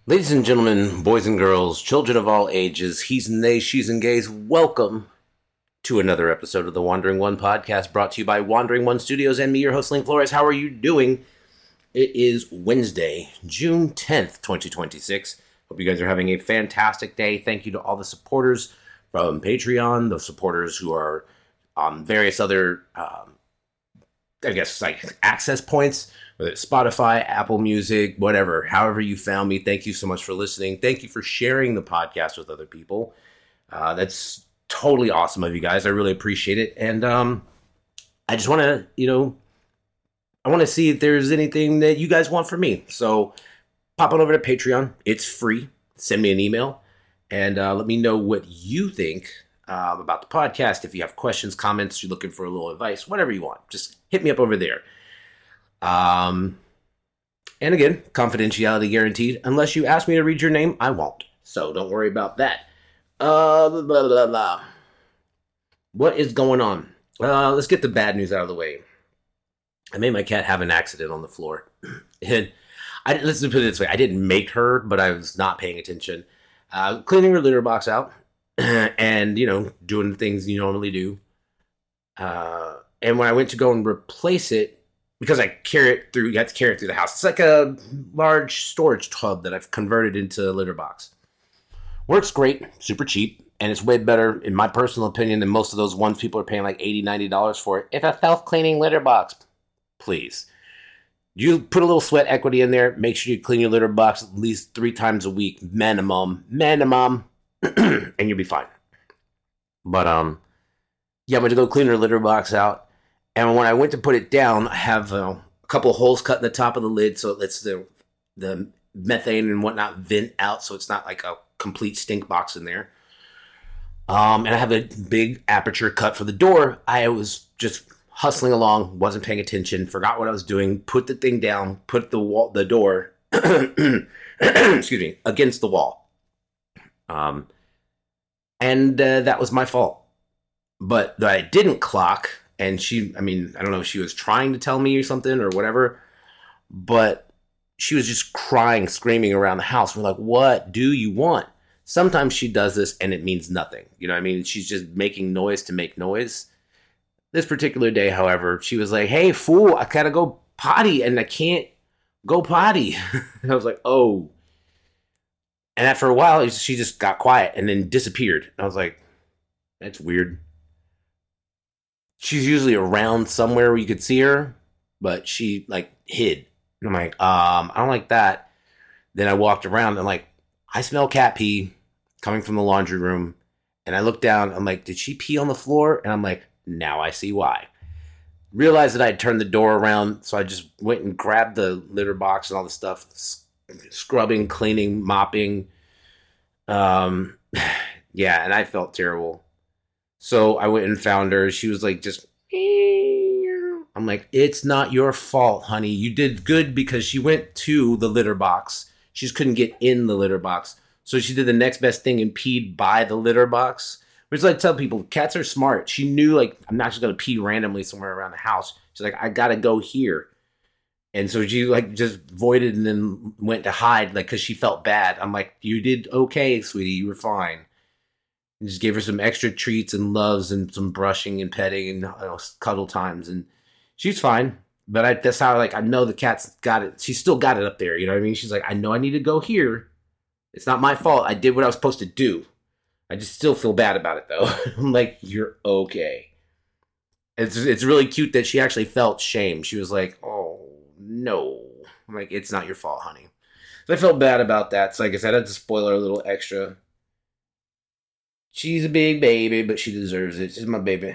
Ladies and gentlemen, boys and girls, children of all ages, he's and they, she's and gays, welcome to another episode of the Wandering One podcast brought to you by Wandering One Studios and me, your host, Link Flores. How are you doing? It is Wednesday, June 10th, 2026. Hope you guys are having a fantastic day. Thank you to all the supporters from Patreon, the supporters who are on various other, like access points, whether it's Spotify, Apple Music, whatever, however you found me. Thank you so much for listening. Thank you for sharing the podcast with other people. That's totally awesome of you guys. I really appreciate it. And I just want to, I want to see if there's anything that you guys want from me. So pop on over to Patreon. It's free. Send me an email and let me know what you think about the podcast. If you have questions, comments, you're looking for a little advice, whatever you want, just hit me up over there. And again, confidentiality guaranteed. Unless you ask me to read your name, I won't. So don't worry about that. Blah, blah, blah, blah. What is going on? Let's get the bad news out of the way. I made my cat have an accident on the floor. And let's put it this way. I didn't make her, but I was not paying attention. Cleaning her litter box out and, doing the things you normally do. And when I went to go and replace it, because you have to carry it through the house. It's like a large storage tub that I've converted into a litter box. Works great, super cheap, and it's way better, in my personal opinion, than most of those ones people are paying like $80, $90 for it. It's a self-cleaning litter box. Please. You put a little sweat equity in there. Make sure you clean your litter box at least 3 times a week, minimum, and you'll be fine. But, I went to go clean her litter box out. And when I went to put it down, I have a couple of holes cut in the top of the lid so it lets the methane and whatnot vent out so it's not like a complete stink box in there. And I have a big aperture cut for the door. I was just hustling along, wasn't paying attention, forgot what I was doing, put the thing down, put the door, excuse me, against the wall. And that was my fault. But I didn't clock. And I don't know if she was trying to tell me or something or whatever, but she was just crying, screaming around the house. We're like, what do you want? Sometimes she does this and it means nothing. You know what I mean? She's just making noise to make noise. This particular day, however, she was like, hey, fool, I gotta go potty and I can't go potty. And I was like, oh. And after a while, she just got quiet and then disappeared. I was like, that's weird. She's usually around somewhere where you could see her, but she hid. And I'm like, I don't like that. Then I walked around and I smell cat pee coming from the laundry room. And I looked down. I'm like, did she pee on the floor? And I'm like, now I see why. Realized that I'd turned the door around. So I just went and grabbed the litter box and all the stuff, scrubbing, cleaning, mopping. And I felt terrible. So I went and found her. She was like, just, I'm like, it's not your fault, honey. You did good because she went to the litter box. She just couldn't get in the litter box. So she did the next best thing and peed by the litter box. Which I tell people, cats are smart. She knew, I'm not just going to pee randomly somewhere around the house. She's like, I got to go here. And so she, just voided and then went to hide, because she felt bad. I'm like, you did okay, sweetie. You were fine. And just gave her some extra treats and loves and some brushing and petting and cuddle times. And she's fine. But that's how, I know the cat's got it. She still got it up there. You know what I mean? She's like, I know I need to go here. It's not my fault. I did what I was supposed to do. I just still feel bad about it, though. I'm like, you're okay. It's really cute that she actually felt shame. She was like, oh, no. I'm like, it's not your fault, honey. So I felt bad about that. So I guess I had to spoil her a little extra. She's a big baby, but she deserves it. She's my baby.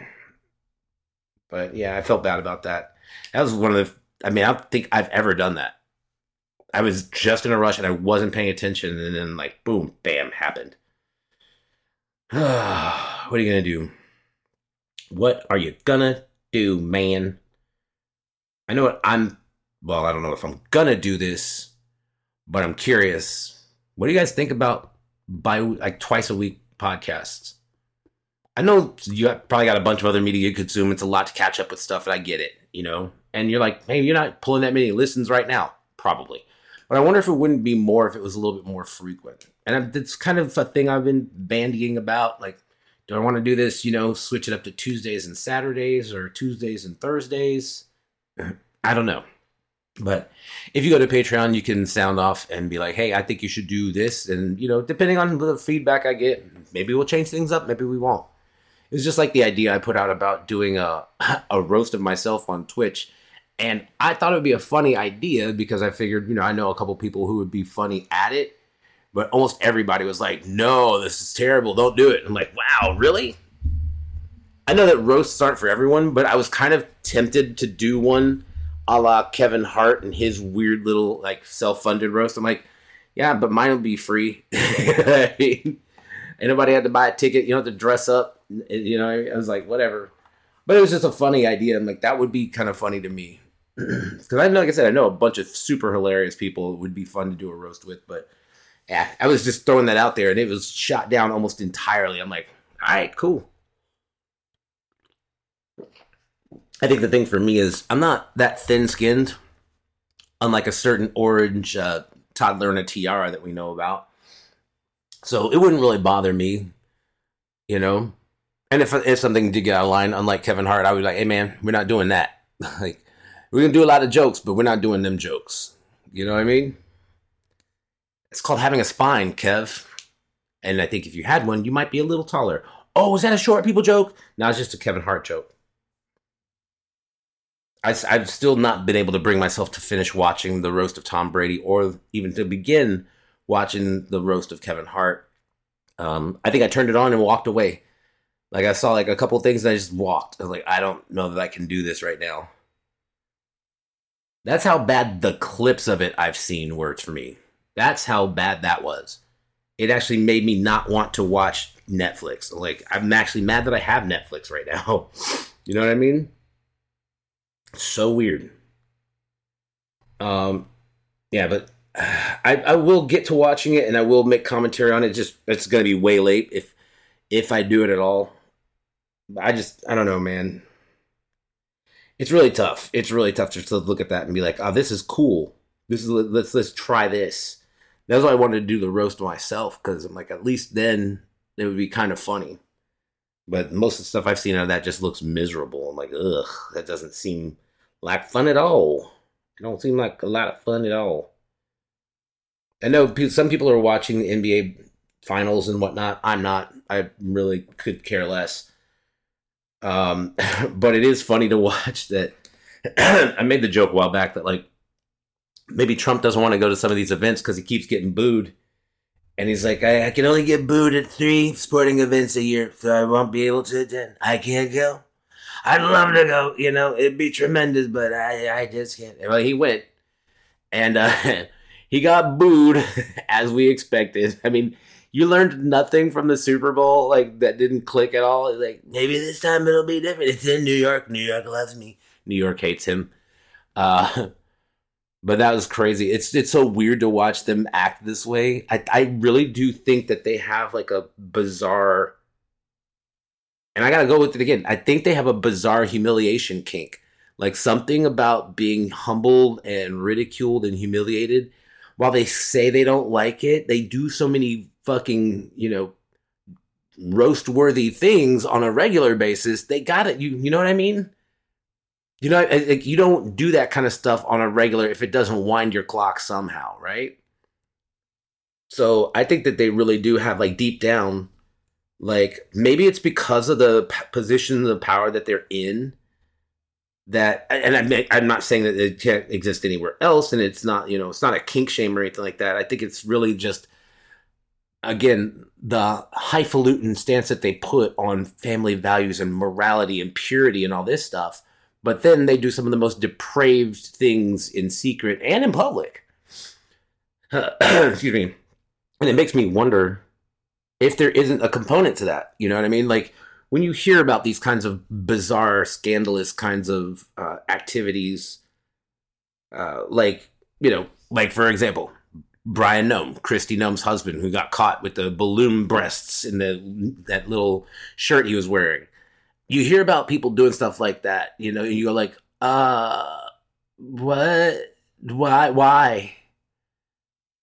But yeah, I felt bad about that. That was one of the, I don't think I've ever done that. I was just in a rush and I wasn't paying attention. And then boom, bam, happened. What are you going to do? What are you going to do, man? I know what I don't know if I'm going to do this, but I'm curious. What do you guys think about twice a week podcasts? I know you probably got a bunch of other media you consume. It's a lot to catch up with stuff, and I get it, And you're like, hey, you're not pulling that many listens right now. Probably. But I wonder if it wouldn't be more if it was a little bit more frequent. And it's kind of a thing I've been bandying about. Like, do I want to do this, switch it up to Tuesdays and Saturdays or Tuesdays and Thursdays? I don't know. But if you go to Patreon, you can sound off and be like, hey, I think you should do this. And, depending on the feedback I get, maybe we'll change things up. Maybe we won't. It was just like the idea I put out about doing a roast of myself on Twitch. And I thought it would be a funny idea because I figured, I know a couple people who would be funny at it. But almost everybody was like, no, this is terrible. Don't do it. I'm like, wow, really? I know that roasts aren't for everyone, but I was kind of tempted to do one a la Kevin Hart and his weird little self-funded roast. I'm like, yeah, but mine will be free. Ain't nobody had to buy a ticket. You don't have to dress up. I was like, whatever. But it was just a funny idea. I'm like, that would be kind of funny to me. Because like I said, I know a bunch of super hilarious people it would be fun to do a roast with. But yeah, I was just throwing that out there, and it was shot down almost entirely. I'm like, all right, cool. I think the thing for me is I'm not that thin-skinned, unlike a certain orange toddler in a tiara that we know about. So it wouldn't really bother me, And if something did get out of line, unlike Kevin Hart, I would be like, hey, man, we're not doing that. Like, we're going to do a lot of jokes, but we're not doing them jokes. You know what I mean? It's called having a spine, Kev. And I think if you had one, you might be a little taller. Oh, is that a short people joke? No, it's just a Kevin Hart joke. I've still not been able to bring myself to finish watching the roast of Tom Brady or even to begin watching the roast of Kevin Hart. I think I turned it on and walked away. Like, I saw a couple things and I just walked. I was like, I don't know that I can do this right now. That's how bad the clips of it I've seen were for me. That's how bad that was. It actually made me not want to watch Netflix. Like, I'm actually mad that I have Netflix right now. You know what I mean? So weird. Yeah, but I will get to watching it and I will make commentary on it. Just it's gonna be way late if I do it at all. I don't know, man. It's really tough. It's really tough just to look at that and be like, oh, this is cool. Let's try this. That's why I wanted to do the roast myself, because I'm like, at least then it would be kind of funny. But most of the stuff I've seen out of that just looks miserable. I'm like, ugh, that doesn't seem like fun at all. It don't seem like a lot of fun at all. I know some people are watching the NBA finals and whatnot. I'm not. I really could care less. But it is funny to watch that. I made the joke a while back that maybe Trump doesn't want to go to some of these events because he keeps getting booed. And he's like, I can only get booed at 3 sporting events a year, so I won't be able to attend. I can't go. I'd love to go, it'd be tremendous, but I just can't. Well, he went, and he got booed as we expected. I mean, you learned nothing from the Super Bowl, that didn't click at all. Like, maybe this time it'll be different. It's in New York. New York loves me. New York hates him. But that was crazy. It's so weird to watch them act this way. I really do think that they have a bizarre, and I gotta go with it again. I think they have a bizarre humiliation kink. Something about being humbled and ridiculed and humiliated. While they say they don't like it, they do so many fucking, roast-worthy things on a regular basis. They got it. You know what I mean? You don't do that kind of stuff on a regular if it doesn't wind your clock somehow, right? So I think that they really do have, deep down, maybe it's because of the position of power that they're in, that, and I'm not saying that it can't exist anywhere else, and it's not, it's not a kink shame or anything like that. I think it's really just, again, the highfalutin stance that they put on family values and morality and purity and all this stuff. But then they do some of the most depraved things in secret and in public. Excuse me. And it makes me wonder if there isn't a component to that. You know what I mean? When you hear about these kinds of bizarre, scandalous kinds of activities, for example, Brian Nome, Kristi Nome's husband, who got caught with the balloon breasts in that little shirt he was wearing. You hear about people doing stuff like that, and you go what? Why?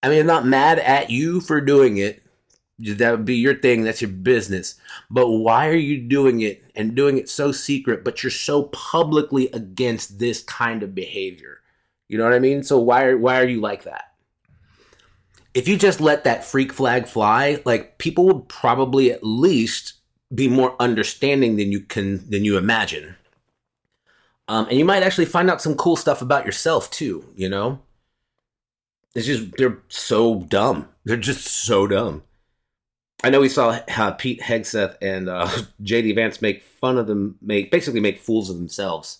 I mean, I'm not mad at you for doing it. That would be your thing. That's your business. But why are you doing it and doing it so secret, but you're so publicly against this kind of behavior? You know what I mean? So why are you like that? If you just let that freak flag fly, like people would probably at least be more understanding than you imagine. And you might actually find out some cool stuff about yourself too, you know? It's just, they're so dumb. They're just so dumb. I know we saw Pete Hegseth and JD Vance make fun of them, basically make fools of themselves.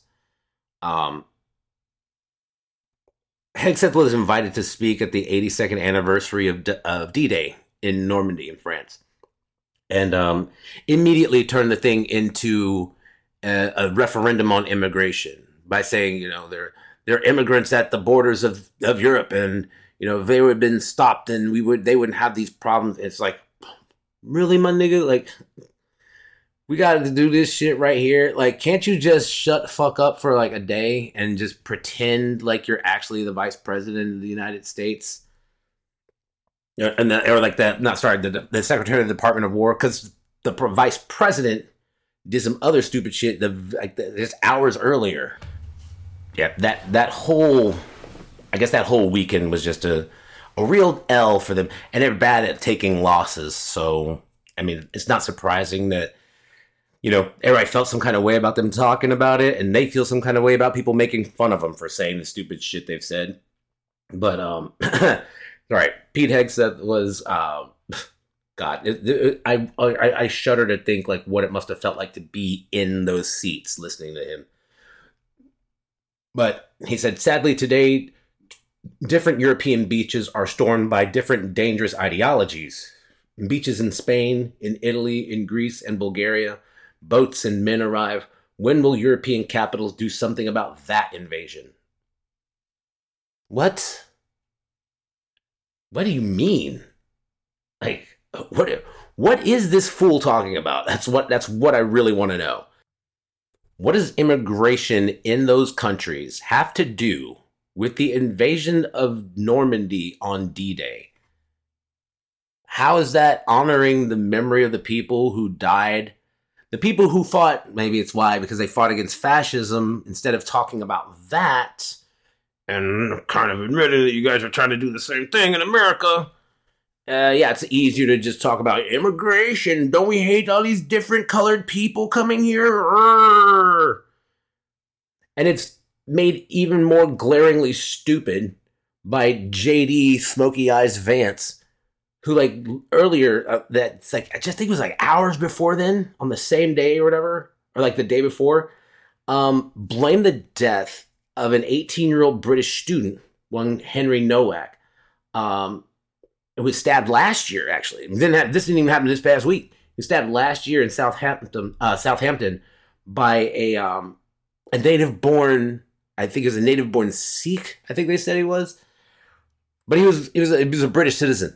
Hegseth was invited to speak at the 82nd anniversary of D-Day in Normandy in France. And immediately turned the thing into a referendum on immigration by saying, you know, they're immigrants at the borders of Europe, and you know, if they would have been stopped, then they wouldn't have these problems. It's like, really, my nigga? Like, we got to do this shit right here. Like, can't you just shut the fuck up for like a day and just pretend like you're actually the vice president of the United States? And the secretary of the Department of War, because the vice president did some other stupid shit just hours earlier. Yeah, that whole weekend was just a real L for them, and they're bad at taking losses. So, I mean, it's not surprising that, you know, everybody felt some kind of way about them talking about it, and they feel some kind of way about people making fun of them for saying the stupid shit they've said. But, all right, Pete Hegseth was, God, I shudder to think like what it must have felt like to be in those seats listening to him. But he said, sadly today, different European beaches are stormed by different dangerous ideologies. Beaches in Spain, in Italy, in Greece, and Bulgaria, boats and men arrive. When will European capitals do something about that invasion? What? What do you mean? Like, what is this fool talking about? That's what I really want to know. What does immigration in those countries have to do with the invasion of Normandy on D-Day? How is that honoring the memory of the people who died? The people who fought, maybe it's why, because they fought against fascism, instead of talking about that and kind of admitting that you guys are trying to do the same thing in America. Yeah, it's easier to just talk about immigration. Don't we hate all these different colored people coming here? Urgh. And it's made even more glaringly stupid by JD Smokey Eyes Vance, who like earlier, that's like, I just think it was like hours before then, on the same day or whatever, or like the day before, blamed the death of an 18-year-old British student, one Henry Nowak. It was stabbed last year, actually. This didn't even happen this past week. He was stabbed last year in Southampton by a native-born, I think it was a native-born Sikh, I think they said he was. But he was a British citizen.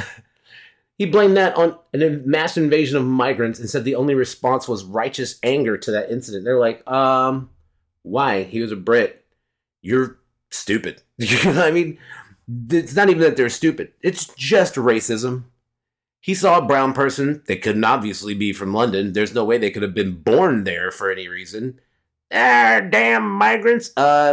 He blamed that on a mass invasion of migrants and said the only response was righteous anger to that incident. They're like, why? He was a Brit. You're stupid. You know what I mean? It's not even that they're stupid. It's just racism. He saw a brown person. They couldn't obviously be from London. There's no way they could have been born there for any reason. Damn migrants.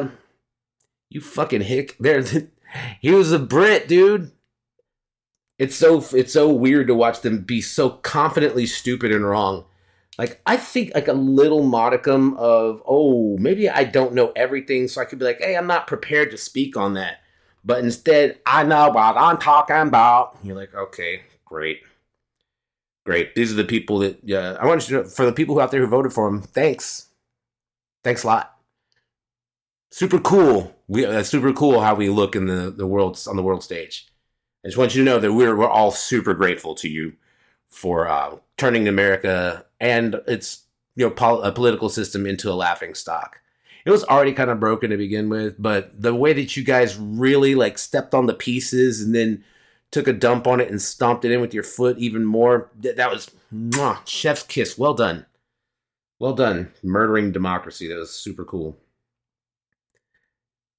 You fucking hick. He was a Brit, dude. It's so weird to watch them be so confidently stupid and wrong. Like, I think like a little modicum of, maybe I don't know everything, so I could be like, hey, I'm not prepared to speak on that. But instead, I know what I'm talking about. You're like, okay, great. These are the people that, I want you to know, for the people out there who voted for him, thanks. Thanks a lot. Super cool. Super cool how we look in the world, on the world stage. I just want you to know that we're all super grateful to you for turning America and its political system into a laughing stock. It was already kind of broken to begin with, but the way that you guys really like stepped on the pieces and then took a dump on it and stomped it in with your foot even more, that was chef's kiss. Well done. Well done. Murdering democracy. That was super cool.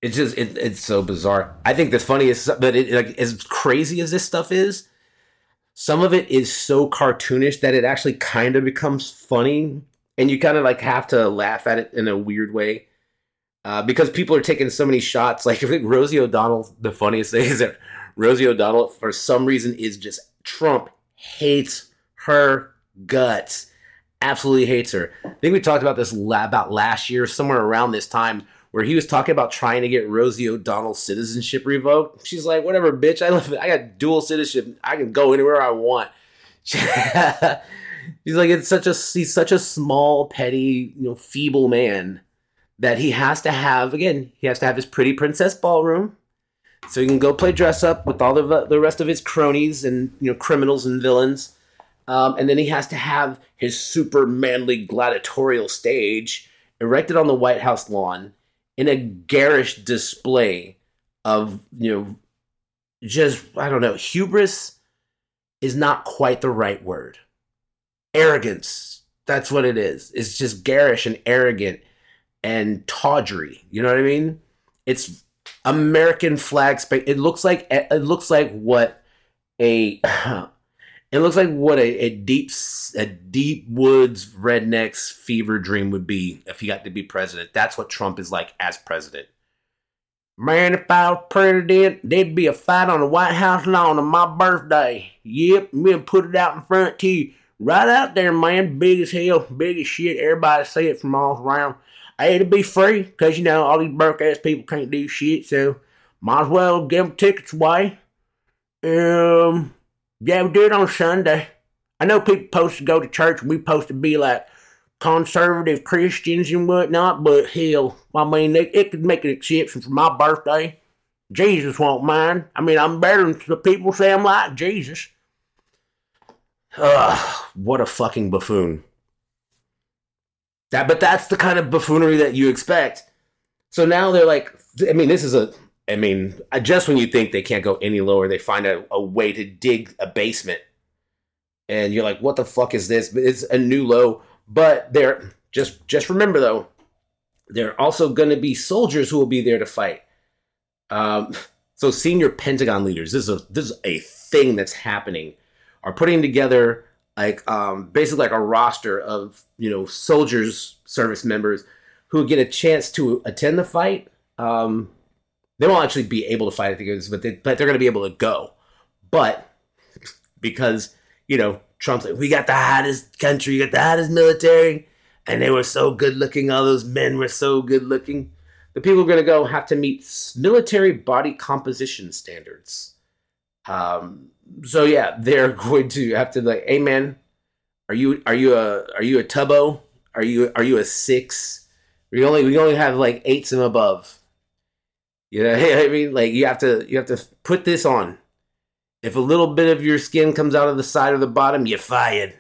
it's so bizarre. I think the funniest, but like as crazy as this stuff is, some of it is so cartoonish that it actually kind of becomes funny, and you kind of like have to laugh at it in a weird way. Because people are taking so many shots. Like, I think Rosie O'Donnell, the funniest thing is that Rosie O'Donnell, for some reason, is just Trump hates her guts. Absolutely hates her. I think we talked about this about last year, somewhere around this time, where he was talking about trying to get Rosie O'Donnell's citizenship revoked. She's like, whatever, bitch. I got dual citizenship. I can go anywhere I want. She's like, he's such a small, petty, feeble man that he has to have his pretty princess ballroom so he can go play dress up with all the rest of his cronies and criminals and villains. And then he has to have his super manly gladiatorial stage erected on the White House lawn in a garish display of, just, I don't know, hubris is not quite the right word. Arrogance, that's what it is. It's just garish and arrogant and tawdry. You know what I mean? It's American flag space. It looks like what a deep woods redneck's fever dream would be if he got to be president. That's what Trump is like as president. Man, if I was president, there'd be a fight on the White House lawn on my birthday. Yep, we'll put it out in front too. Right out there, man. Big as hell, big as shit. Everybody see it from all around. Hey, it'll be free, because, all these broke-ass people can't do shit, so might as well give them tickets away. Yeah, we do it on Sunday. I know people supposed to go to church, and we supposed to be, like, conservative Christians and whatnot, but hell, I mean, it could make an exception for my birthday. Jesus won't mind. I mean, I'm better than the people say I'm like Jesus. What a fucking buffoon. But that's the kind of buffoonery that you expect. So now they're like, just when you think they can't go any lower, they find a way to dig a basement. And you're like, what the fuck is this? But it's a new low. But they're just remember though, there are also going to be soldiers who will be there to fight. So senior Pentagon leaders, this is a thing that's happening, are putting together basically like a roster of soldiers, service members who get a chance to attend the fight. They won't actually be able to fight at the games, but they're going to be able to go. But because Trump's like, we got the hottest country, we got the hottest military, and they were so good looking. All those men were so good looking. The people are going to go have to meet military body composition standards. So yeah, they're going to have to like, hey man, are you a tubbo? Are you a 6? We only have like 8s and above. I mean, like you have to put this on. If a little bit of your skin comes out of the side or the bottom, you're fired.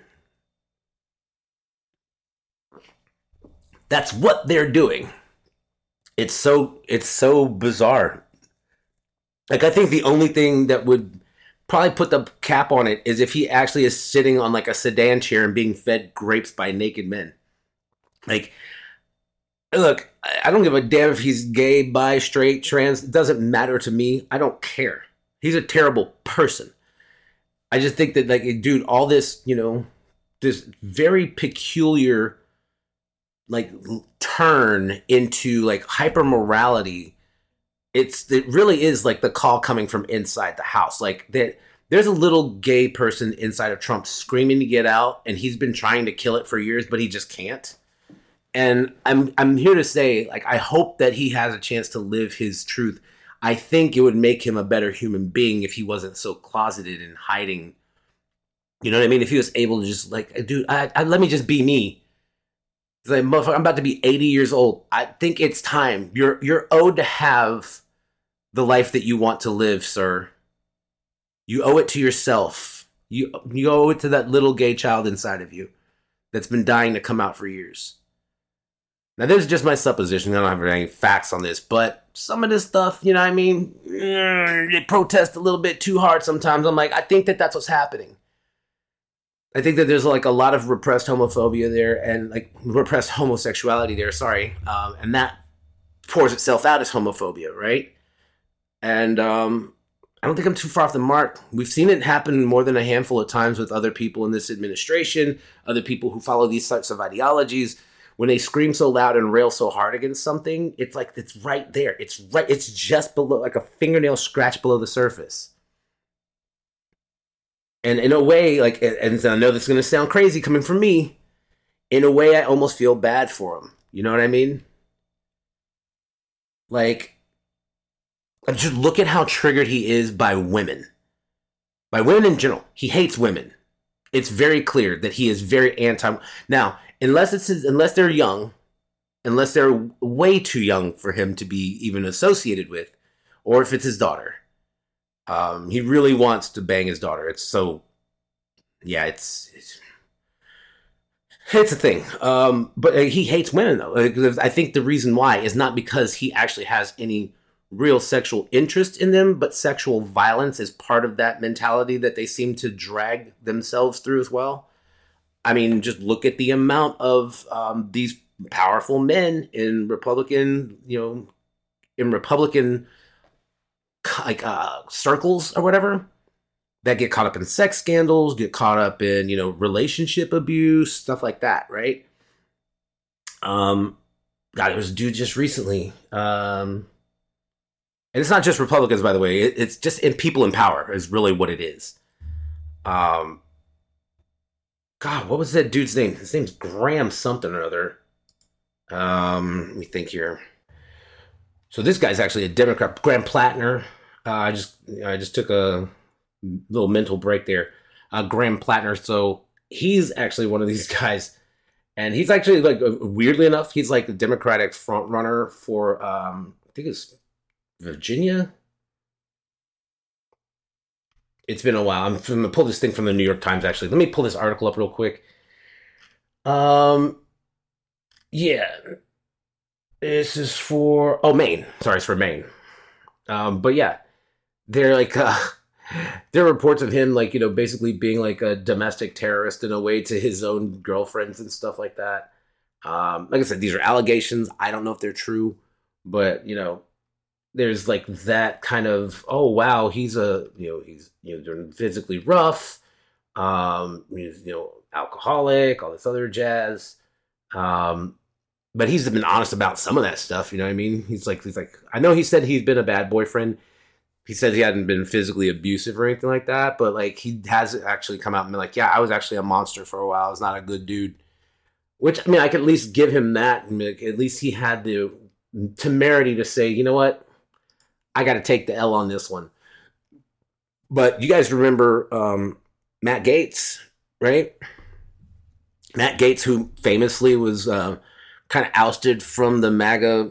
That's what they're doing. It's so bizarre. Like, I think the only thing that would probably put the cap on it is if he actually is sitting on like a sedan chair and being fed grapes by naked men. Like, look, I don't give a damn if he's gay, bi, straight, trans. It doesn't matter to me. I don't care. He's a terrible person. I just think that, like, dude, all this, this very peculiar, like, turn into, like, hyper morality. It really is, like, the call coming from inside the house. Like, there's a little gay person inside of Trump screaming to get out, and he's been trying to kill it for years, but he just can't. And I'm here to say, like, I hope that he has a chance to live his truth. I think it would make him a better human being if he wasn't so closeted and hiding. You know what I mean? If he was able to just like, dude, let me just be me. It's like, motherfucker, I'm about to be 80 years old. I think it's time. You're owed to have the life that you want to live, sir. You owe it to yourself. You owe it to that little gay child inside of you that's been dying to come out for years. Now, this is just my supposition. I don't have any facts on this, but some of this stuff, you know what I mean? They protest a little bit too hard sometimes. I'm like, I think that that's what's happening. I think that there's like a lot of repressed homophobia there and like repressed homosexuality there, sorry. And that pours itself out as homophobia, right? And I don't think I'm too far off the mark. We've seen it happen more than a handful of times with other people in this administration, other people who follow these types of ideologies. When they scream so loud and rail so hard against something, it's like it's right there. It's just below, like a fingernail scratch below the surface. And in a way, like, and I know this is going to sound crazy coming from me, in a way, I almost feel bad for him. You know what I mean? Like, just look at how triggered he is by women. By women in general. He hates women. It's very clear that he is very anti. Now, unless they're young, unless they're way too young for him to be even associated with, or if it's his daughter, he really wants to bang his daughter. It's so, yeah, it's a thing. But he hates women though. I think the reason why is not because he actually has any real sexual interest in them, but sexual violence is part of that mentality that they seem to drag themselves through as well. I mean, just look at the amount of these powerful men in Republican, like circles or whatever that get caught up in sex scandals, get caught up in relationship abuse, stuff like that, right? God, it was a dude just recently. And it's not just Republicans, by the way. It's just in people in power is really what it is. God, what was that dude's name? His name's Graham something or other. Let me think here. So this guy's actually a Democrat, Graham Plattner. I just took a little mental break there. Graham Plattner. So he's actually one of these guys, and he's actually like weirdly enough, he's like the Democratic front runner for I think it's Virginia. It's been a while. I'm going to pull this thing from the New York Times, actually. Let me pull this article up real quick. Yeah. This is for... Oh, Maine. Sorry, it's for Maine. But yeah. They're like... there are reports of him, like, basically being like a domestic terrorist in a way to his own girlfriends and stuff like that. Like I said, these are allegations. I don't know if they're true. But, there's like that kind of, oh wow, he's physically rough, he's alcoholic, all this other jazz, but he's been honest about some of that stuff. You know what I mean? He's like, I know he said he's been a bad boyfriend. He said he hadn't been physically abusive or anything like that, but like he has actually come out and been like, yeah, I was actually a monster for a while. I was not a good dude. Which, I mean, I could at least give him that. At least he had the temerity to say, you know what? I got to take the L on this one. But you guys remember Matt Gaetz, right? Matt Gaetz, who famously was kind of ousted from the MAGA,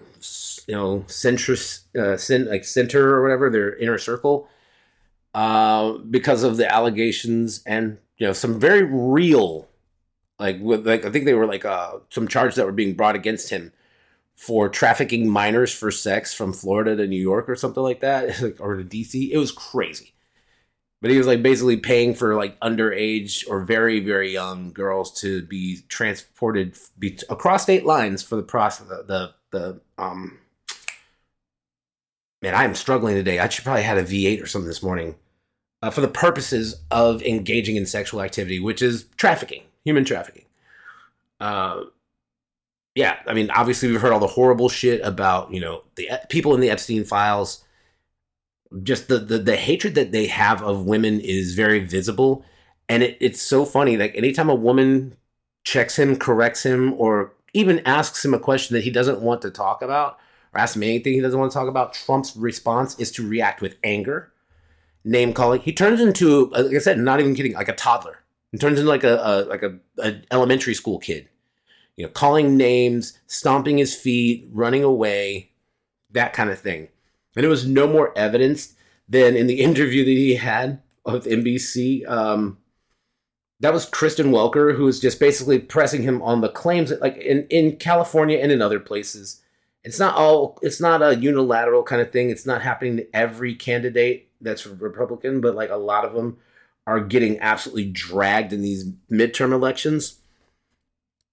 centrist, center or whatever, their inner circle, because of the allegations and some very real, I think they were some charges that were being brought against him for trafficking minors for sex from Florida to New York or something like that, or to DC. It was crazy. But he was basically paying for underage or very, very young girls to be transported across state lines for the process. Man, I am struggling today. I should probably had a V8 or something this morning for the purposes of engaging in sexual activity, which is trafficking, human trafficking. Yeah, I mean, obviously we've heard all the horrible shit about, the people in the Epstein files. Just the hatred that they have of women is very visible. And it's so funny. Like, anytime a woman checks him, corrects him, or even asks him a question that he doesn't want to talk about, or asks him anything he doesn't want to talk about, Trump's response is to react with anger, name calling. He turns into, like I said, not even kidding, like a toddler. He turns into like a elementary school kid. Calling names, stomping his feet, running away, that kind of thing. And it was no more evidence than in the interview that he had with NBC. That was Kristen Welker, who was just basically pressing him on the claims that, in California and in other places, it's not a unilateral kind of thing. It's not happening to every candidate that's Republican, but a lot of them are getting absolutely dragged in these midterm elections.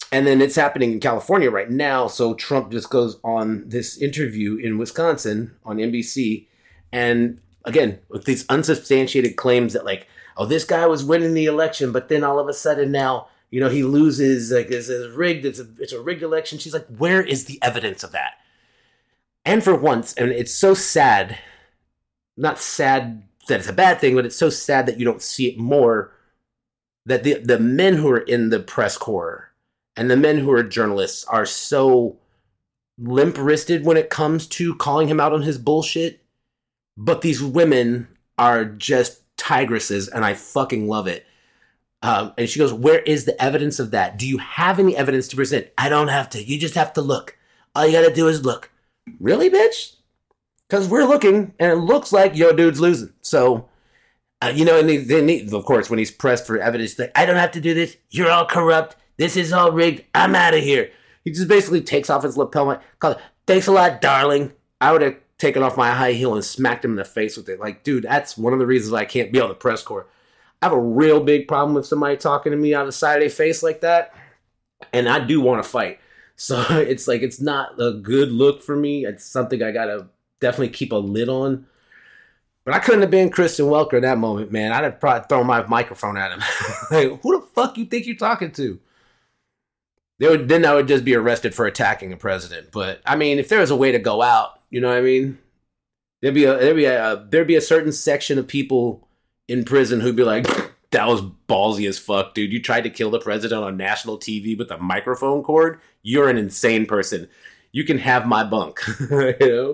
And then it's happening in California right now. So Trump just goes on this interview in Wisconsin on NBC. And again, with these unsubstantiated claims that like, oh, this guy was winning the election, but then all of a sudden now, you know, he loses, like it's rigged, it's a rigged election. She's like, where is the evidence of that? And for once, and it's so sad, not sad that it's a bad thing, but it's so sad that you don't see it more, that the men who are in the press corps and the men who are journalists are so limp-wristed when it comes to calling him out on his bullshit. But these women are just tigresses, and I fucking love it. And she goes, where is the evidence of that? Do you have any evidence to present? I don't have to. You just have to look. All you gotta do is look. Really, bitch? Because we're looking, and it looks like your dude's losing. So, you know, and then of course, when he's pressed for evidence, like, I don't have to do this. You're all corrupt. This is all rigged. I'm out of here. He just basically takes off his lapel. Thanks a lot, darling. I would have taken off my high heel and smacked him in the face with it. Like, dude, that's one of the reasons I can't be on the press corps. I have a real big problem with somebody talking to me out of the side of their face like that. And I do want to fight. So it's like, it's not a good look for me. It's something I got to definitely keep a lid on. But I couldn't have been Kristen Welker in that moment, man. I'd have probably thrown my microphone at him. Like, who the fuck you think you're talking to? Then I would just be arrested for attacking a president. But I mean, if there was a way to go out, you know what I mean? There'd be a certain section of people in prison who'd be like, that was ballsy as fuck, dude. You tried to kill the president on national TV with a microphone cord? You're an insane person. You can have my bunk. You know?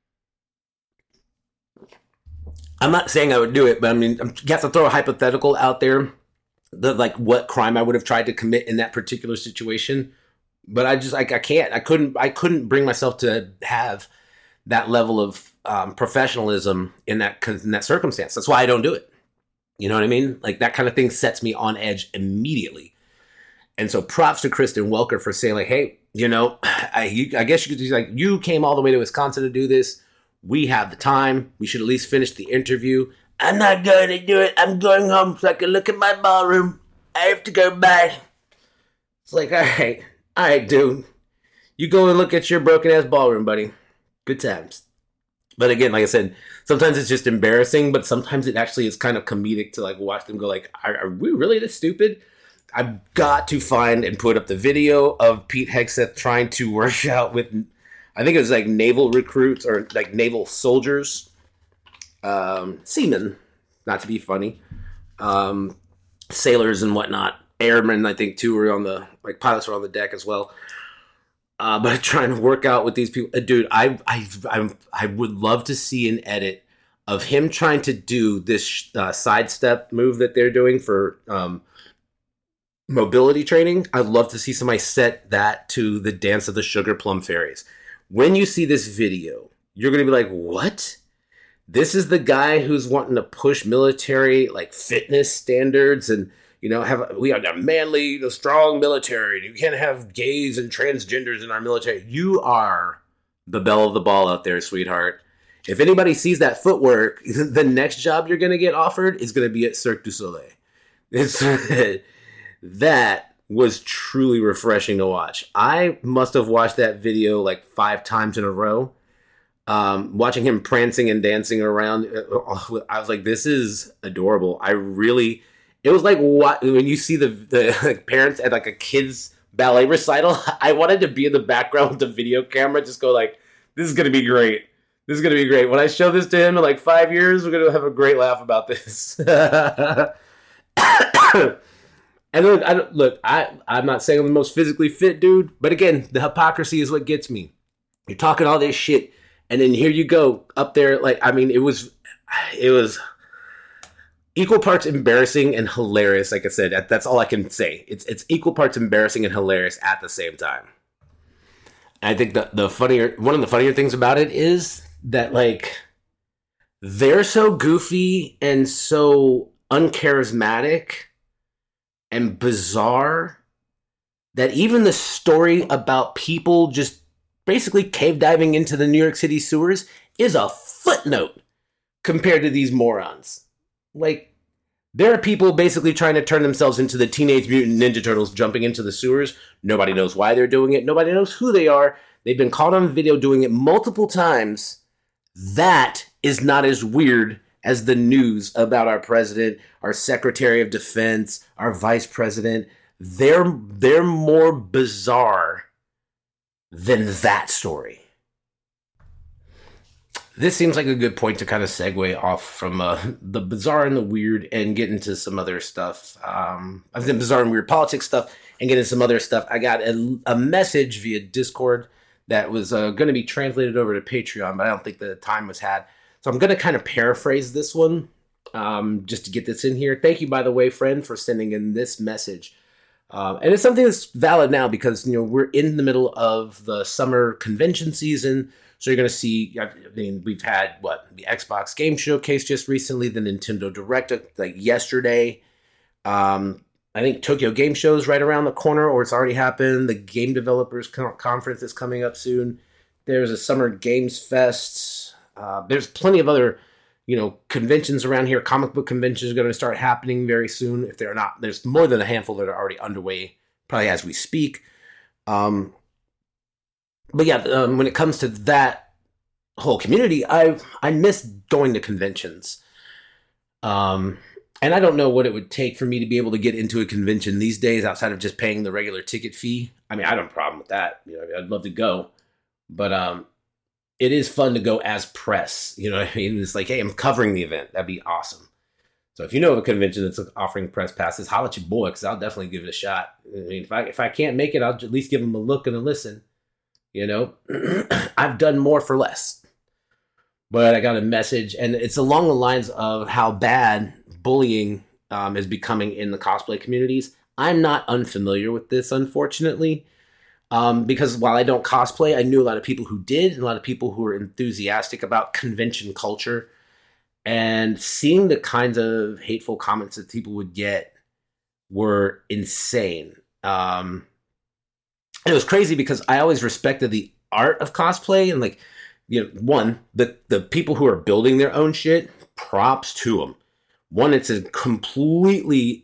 I'm not saying I would do it, but I mean, you have to throw a hypothetical out there. Like what crime I would have tried to commit in that particular situation. But I can't. I couldn't bring myself to have that level of professionalism in that circumstance. That's why I don't do it. You know what I mean? Like that kind of thing sets me on edge immediately. And so props to Kristen Welker for saying like, hey, you know, I guess you could be like, you came all the way to Wisconsin to do this. We have the time. We should at least finish the interview. I'm not going to do it. I'm going home so I can look at my ballroom. I have to go back. It's like, all right, dude. You go and look at your broken ass ballroom, buddy. Good times. But again, like I said, sometimes it's just embarrassing, but sometimes it actually is kind of comedic to like watch them go like, are we really this stupid? I've got to find and put up the video of Pete Hegseth trying to work out with, I think it was like naval recruits or like naval soldiers. Seamen, not to be funny, sailors and whatnot, airmen, I think too, were on the, like pilots were on the deck as well. But trying to work out with these people, dude, I would love to see an edit of him trying to do this sidestep move that they're doing for mobility training. I'd love to see somebody set that to the Dance of the Sugar Plum Fairies. When you see this video, you're going to be like, what? This is the guy who's wanting to push military like fitness standards and, you know, we are a manly, strong military. You can't have gays and transgenders in our military. You are the belle of the ball out there, sweetheart. If anybody sees that footwork, the next job you're going to get offered is going to be at Cirque du Soleil. That was truly refreshing to watch. I must have watched that video like 5 times in a row. Watching him prancing and dancing around, I was like, this is adorable. It was like when you see the like parents at like a kid's ballet recital, I wanted to be in the background with the video camera, just go like, this is going to be great. This is going to be great. When I show this to him in like 5 years, we're going to have a great laugh about this. And I'm not saying I'm the most physically fit dude, but again, the hypocrisy is what gets me. You're talking all this shit. And then here you go up there. Like, I mean, it was equal parts embarrassing and hilarious. Like I said, that's all I can say. It's equal parts embarrassing and hilarious at the same time. And I think one of the funnier things about it is that like they're so goofy and so uncharismatic and bizarre that even the story about people just basically cave diving into the New York City sewers is a footnote compared to these morons. Like, There are people basically trying to turn themselves into the Teenage Mutant Ninja Turtles jumping into the sewers. Nobody knows why they're doing it. Nobody knows who they are. They've been caught on video doing it multiple times. That is not as weird as the news about our president, our Secretary of Defense, our Vice President. They're more bizarre than that story. This seems like a good point to kind of segue off from the bizarre and the weird and get into some other stuff. I've done bizarre and weird politics stuff and get into some other stuff. I got a message via Discord that was going to be translated over to Patreon, but I don't think the time was had. So I'm going to kind of paraphrase this one just to get this in here. Thank you, by the way, friend, for sending in this message. And it's something that's valid now because, we're in the middle of the summer convention season. So you're going to see, we've had, the Xbox Game Showcase just recently, the Nintendo Direct, like yesterday. I think Tokyo Game Show is right around the corner, or it's already happened. The Game Developers Conference is coming up soon. There's a Summer Games Fest. There's plenty of other, conventions around here. Comic book conventions are going to start happening very soon. If they're not, there's more than a handful that are already underway, probably as we speak. But yeah, when it comes to that whole community, I miss going to conventions. And I don't know what it would take for me to be able to get into a convention these days outside of just paying the regular ticket fee. I mean, I don't have a problem with that. I'd love to go. But it is fun to go as press. It's like, hey, I'm covering the event. That'd be awesome. So if you know of a convention that's offering press passes, holla at your boy, because I'll definitely give it a shot. I mean, if I can't make it, I'll at least give them a look and a listen. I've done more for less. But I got a message, and it's along the lines of how bad bullying is becoming in the cosplay communities. I'm not unfamiliar with this, unfortunately, because while I don't cosplay, I knew a lot of people who did, and a lot of people who were enthusiastic about convention culture. And seeing the kinds of hateful comments that people would get were insane. It was crazy because I always respected the art of cosplay and the people who are building their own shit, props to them. One, it's a completely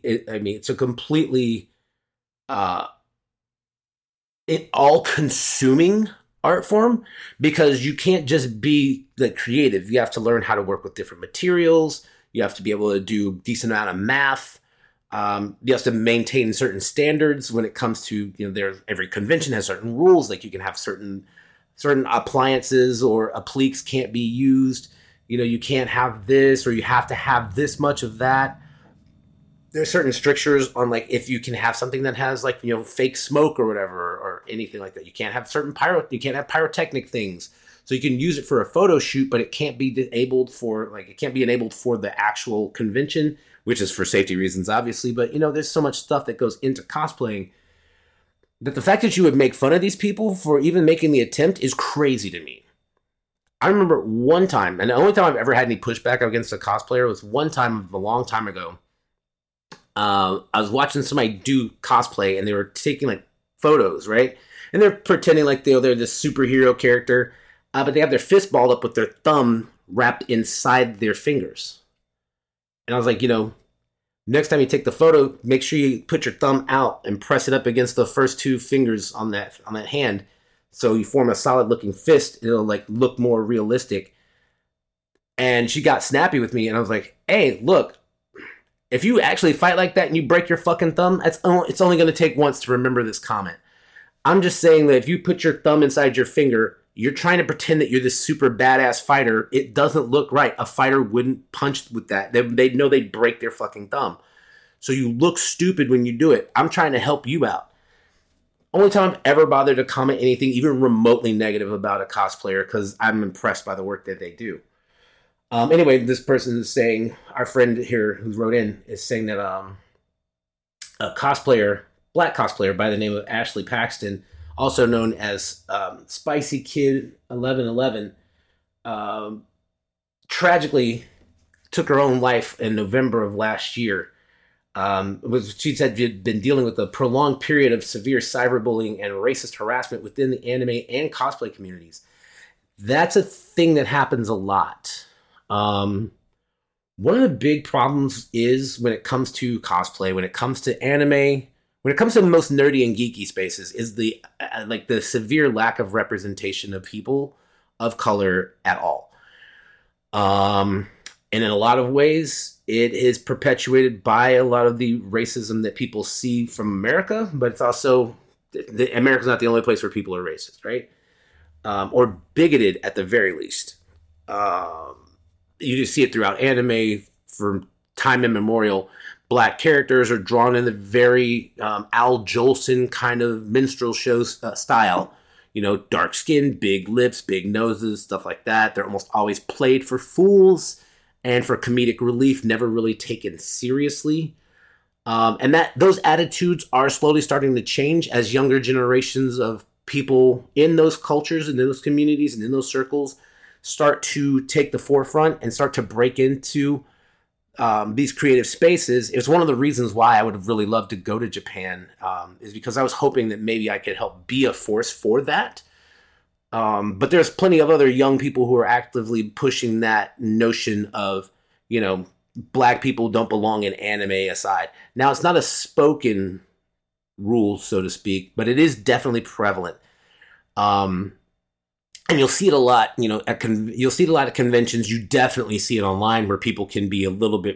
all-consuming art form because you can't just be the creative. You have to learn how to work with different materials. You have to be able to do a decent amount of math. You have to maintain certain standards when it comes to, every convention has certain rules. Like you can have certain appliances or appliques can't be used. You can't have this, or you have to have this much of that. There's certain strictures on if you can have something that has fake smoke or whatever, or anything like that. You can't have you can't have pyrotechnic things. So you can use it for a photo shoot, but it can't be enabled for the actual convention, which is for safety reasons, obviously. But, there's so much stuff that goes into cosplaying that the fact that you would make fun of these people for even making the attempt is crazy to me. I remember one time, and the only time I've ever had any pushback against a cosplayer was one time a long time ago. I was watching somebody do cosplay, and they were taking, photos, right? And they're pretending like they're this superhero character, but they have their fist balled up with their thumb wrapped inside their fingers. And I was like, next time you take the photo, make sure you put your thumb out and press it up against the first two fingers on that hand. So you form a solid looking fist. It'll look more realistic. And she got snappy with me, and I was like, hey, look, if you actually fight like that and you break your fucking thumb, it's only going to take once to remember this comment. I'm just saying that if you put your thumb inside your finger, you're trying to pretend that you're this super badass fighter. It doesn't look right. A fighter wouldn't punch with that. They'd know they'd break their fucking thumb. So you look stupid when you do it. I'm trying to help you out. Only time I've ever bothered to comment anything even remotely negative about a cosplayer, because I'm impressed by the work that they do. Anyway, this person is saying, our friend here who wrote in is saying that a black cosplayer by the name of Ashley Paxton, also known as Spicy Kid 1111, tragically took her own life in November of last year. She said she'd been dealing with a prolonged period of severe cyberbullying and racist harassment within the anime and cosplay communities. That's a thing that happens a lot. One of the big problems is when it comes to cosplay, when it comes to anime, when it comes to the most nerdy and geeky spaces, is the like the severe lack of representation of people of color at all. Um, and in a lot of ways, it is perpetuated by a lot of the racism that people see from America, but it's also America's not the only place where people are racist, right? Or bigoted at the very least. Um, you just see it throughout anime from time immemorial. Black characters are drawn in the very Al Jolson kind of minstrel show style. You know, dark skin, big lips, big noses, stuff like that. They're almost always played for fools and for comedic relief, never really taken seriously. And that those attitudes are slowly starting to change as younger generations of people in those cultures and in those communities and in those circles start to take the forefront and start to break into these creative spaces. It's one of the reasons why I would have really loved to go to Japan, is because I was hoping that maybe I could help be a force for that. But there's plenty of other young people who are actively pushing that notion of, you know, black people don't belong in anime aside. Now, it's not a spoken rule, so to speak, but it is definitely prevalent. And you'll see it a lot, you know, you'll see it a lot at conventions. You definitely see it online where people can be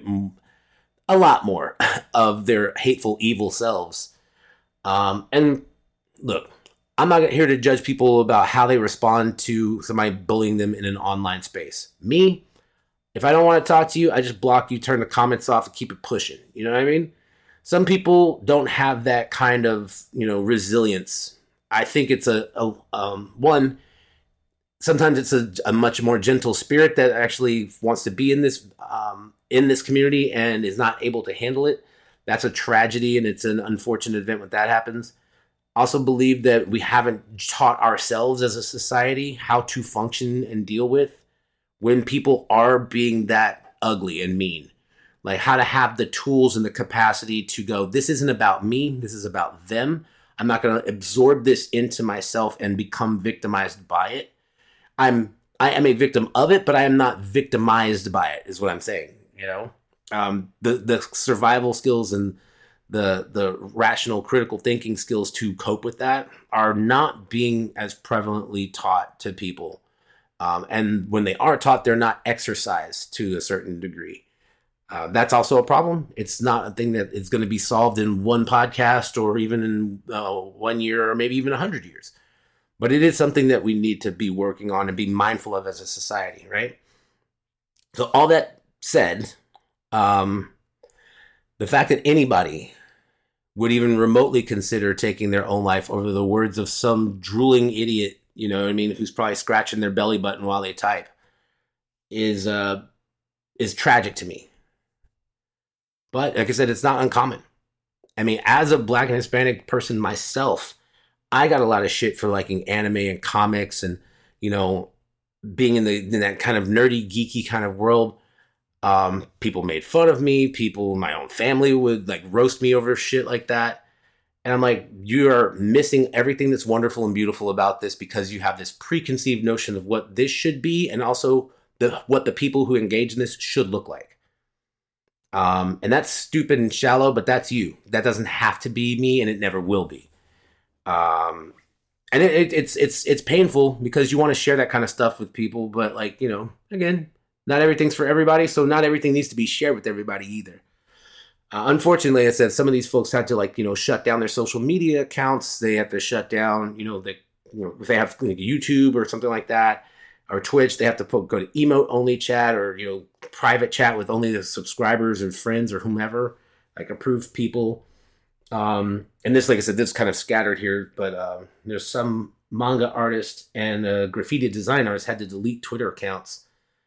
a lot more of their hateful, evil selves. And look, I'm not here to judge people about how they respond to somebody bullying them in an online space. Me, if I don't want to talk to you, I just block you, turn the comments off, and keep it pushing. You know what I mean? Some people don't have that kind of, you know, resilience. I think it's one. Sometimes it's a much more gentle spirit that actually wants to be in this community and is not able to handle it. That's a tragedy, and it's an unfortunate event when that happens. Also believe that we haven't taught ourselves as a society how to function and deal with when people are being that ugly and mean. Like how to have the tools and the capacity to go, this isn't about me, this is about them. I'm not going to absorb this into myself and become victimized by it. I am a victim of it, but I am not victimized by it, is what I'm saying. You know, the survival skills and the rational, critical thinking skills to cope with that are not being as prevalently taught to people. And when they are taught, they're not exercised to a certain degree. That's also a problem. It's not a thing that is going to be solved in one podcast or even in 1 year or maybe even 100 years. But it is something that we need to be working on and be mindful of as a society, right? So all that said, the fact that anybody would even remotely consider taking their own life over the words of some drooling idiot, you know what I mean, who's probably scratching their belly button while they type is tragic to me. But like I said, it's not uncommon. I mean, as a Black and Hispanic person myself, I got a lot of shit for liking anime and comics and, you know, being in that kind of nerdy, geeky kind of world. People made fun of me. People in my own family would like roast me over shit like that. And I'm like, you are missing everything that's wonderful and beautiful about this because you have this preconceived notion of what this should be and also what the people who engage in this should look like. And that's stupid and shallow, but that's you. That doesn't have to be me, and it never will be. And it's painful because you want to share that kind of stuff with people, but like, you know, again, not everything's for everybody, so not everything needs to be shared with everybody either. Unfortunately, I said some of these folks had to like, you know, shut down their social media accounts. They have to shut down, if they have like YouTube or something like that, or Twitch, they have to go to emote only chat or, you know, private chat with only the subscribers or friends or whomever, like approved people. And this, like I said, this is kind of scattered here, but there's some manga artist and graffiti design artist had to delete Twitter accounts.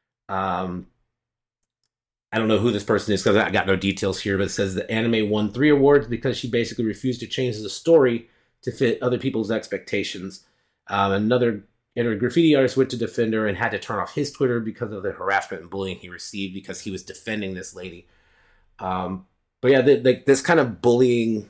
I don't know who this person is because I got no details here, but it says the anime won 3 awards because she basically refused to change the story to fit other people's expectations. Another graffiti artist went to defend her and had to turn off his Twitter because of the harassment and bullying he received because he was defending this lady. But yeah, this kind of bullying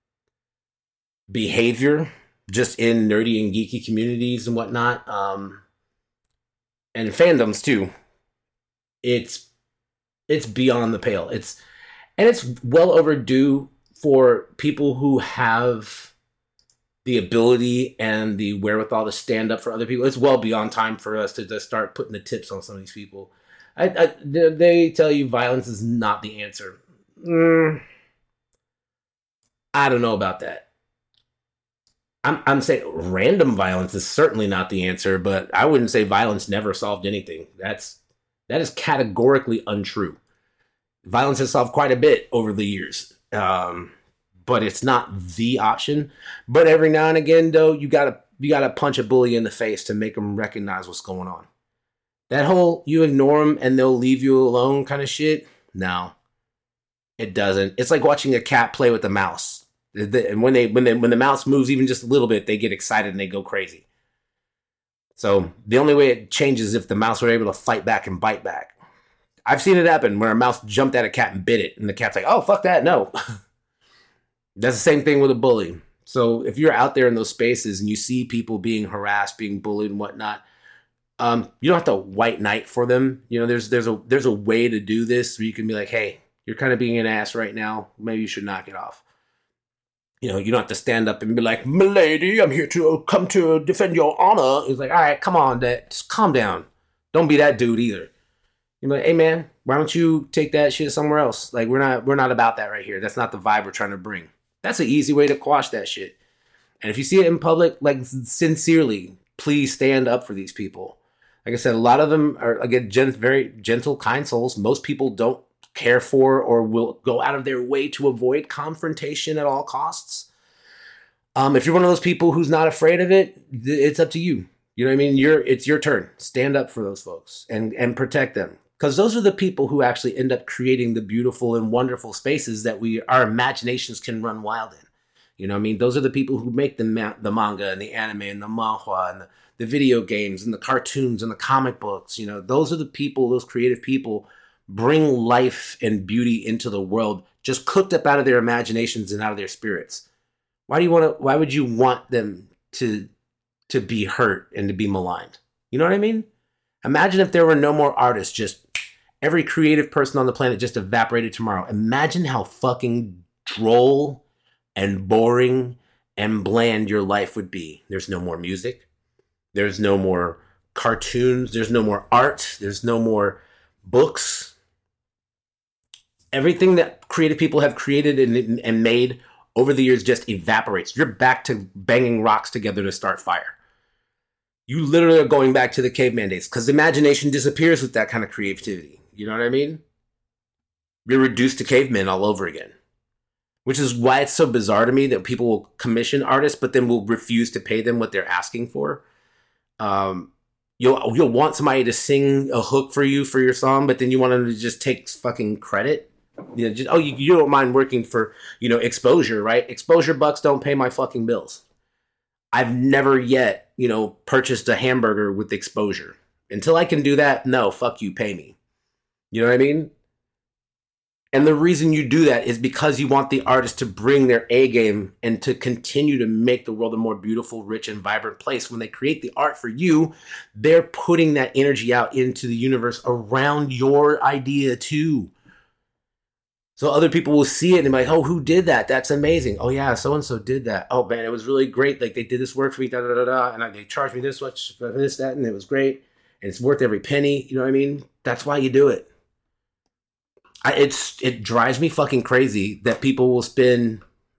behavior just in nerdy and geeky communities and whatnot, and fandoms too. It's It's beyond the pale. It's well overdue for people who have the ability and the wherewithal to stand up for other people. It's well beyond time for us to just start putting the tips on some of these people. They tell you violence is not the answer. I don't know about that. I'm saying random violence is certainly not the answer, but I wouldn't say violence never solved anything. That is categorically untrue. Violence has solved quite a bit over the years, but it's not the option. But every now and again, though, you gotta punch a bully in the face to make them recognize what's going on. That whole you ignore them and they'll leave you alone kind of shit. No, it doesn't. It's like watching a cat play with a mouse. And when the mouse moves even just a little bit, they get excited and they go crazy. So the only way it changes is if the mouse were able to fight back and bite back. I've seen it happen where a mouse jumped at a cat and bit it, and the cat's like, "Oh, fuck that, no." That's the same thing with a bully. So if you're out there in those spaces and you see people being harassed, being bullied, and whatnot, you don't have to white knight for them. You know, there's a way to do this where you can be like, "Hey, you're kind of being an ass right now. Maybe you should knock it off." You know, you don't have to stand up and be like, "Milady, I'm here to come to defend your honor." It's like, all right, come on, Dad. Just calm down. Don't be that dude either. You're like, "Hey, man, why don't you take that shit somewhere else? Like, we're not about that right here. That's not the vibe we're trying to bring." That's an easy way to quash that shit. And if you see it in public, like, sincerely, please stand up for these people. Like I said, a lot of them are, again, very gentle, kind souls. Most people don't care for or will go out of their way to avoid confrontation at all costs. If you're one of those people who's not afraid of it, it's up to you. You know what I mean? It's your turn. Stand up for those folks and protect them. Because those are the people who actually end up creating the beautiful and wonderful spaces that our imaginations can run wild in. You know what I mean? Those are the people who make the manga and the anime and the manhwa and the video games and the cartoons and the comic books. You know, those are the people, those creative people bring life and beauty into the world, just cooked up out of their imaginations and out of their spirits. Why would you want them to be hurt and to be maligned? You know what I mean? Imagine if there were no more artists, just every creative person on the planet just evaporated tomorrow. Imagine how fucking droll and boring and bland your life would be. There's no more music. There's no more cartoons. There's no more art. There's no more books. Everything that creative people have created and made over the years just evaporates. You're back to banging rocks together to start fire. You literally are going back to the caveman days because imagination disappears with that kind of creativity. You know what I mean? You're reduced to cavemen all over again. Which is why it's so bizarre to me that people will commission artists, but then will refuse to pay them what they're asking for. You'll want somebody to sing a hook for you for your song, but then you want them to just take fucking credit. You know, you don't mind working for, exposure, right? Exposure bucks don't pay my fucking bills. I've never yet, purchased a hamburger with exposure. Until I can do that, no, fuck you, pay me. You know what I mean? And the reason you do that is because you want the artist to bring their A game and to continue to make the world a more beautiful, rich, and vibrant place. When they create the art for you, they're putting that energy out into the universe around your idea too. So other people will see it and be like, "Oh, who did that? That's amazing. Oh yeah, so-and-so did that. Oh man, it was really great. Like they did this work for me, and they charged me this much for this, that, and it was great. And it's worth every penny." You know what I mean? That's why you do it. It drives me fucking crazy that people will spend,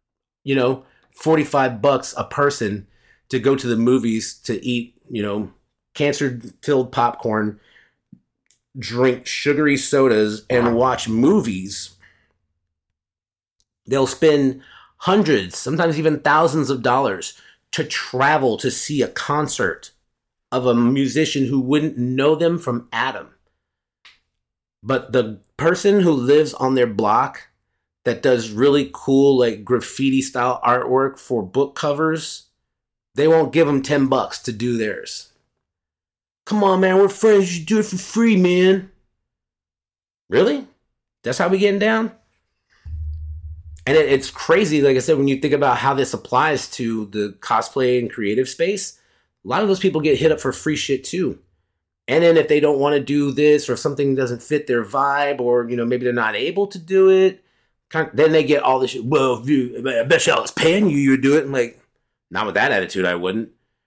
$45 a person to go to the movies to eat, cancer-filled popcorn, drink sugary sodas, and watch movies. They'll spend hundreds, sometimes even thousands of dollars to travel to see a concert of a musician who wouldn't know them from Adam. But the person who lives on their block that does really cool, like graffiti style artwork for book covers, they won't give them $10 to do theirs. Come on, man, we're friends. You do it for free, man. Really? That's how we getting down? And it's crazy, like I said, when you think about how this applies to the cosplay and creative space, a lot of those people get hit up for free shit too. And then if they don't want to do this, or if something doesn't fit their vibe, or maybe they're not able to do it, then they get all this shit. Well, I bet you I was paying you, you'd do it. I'm like, not with that attitude, I wouldn't.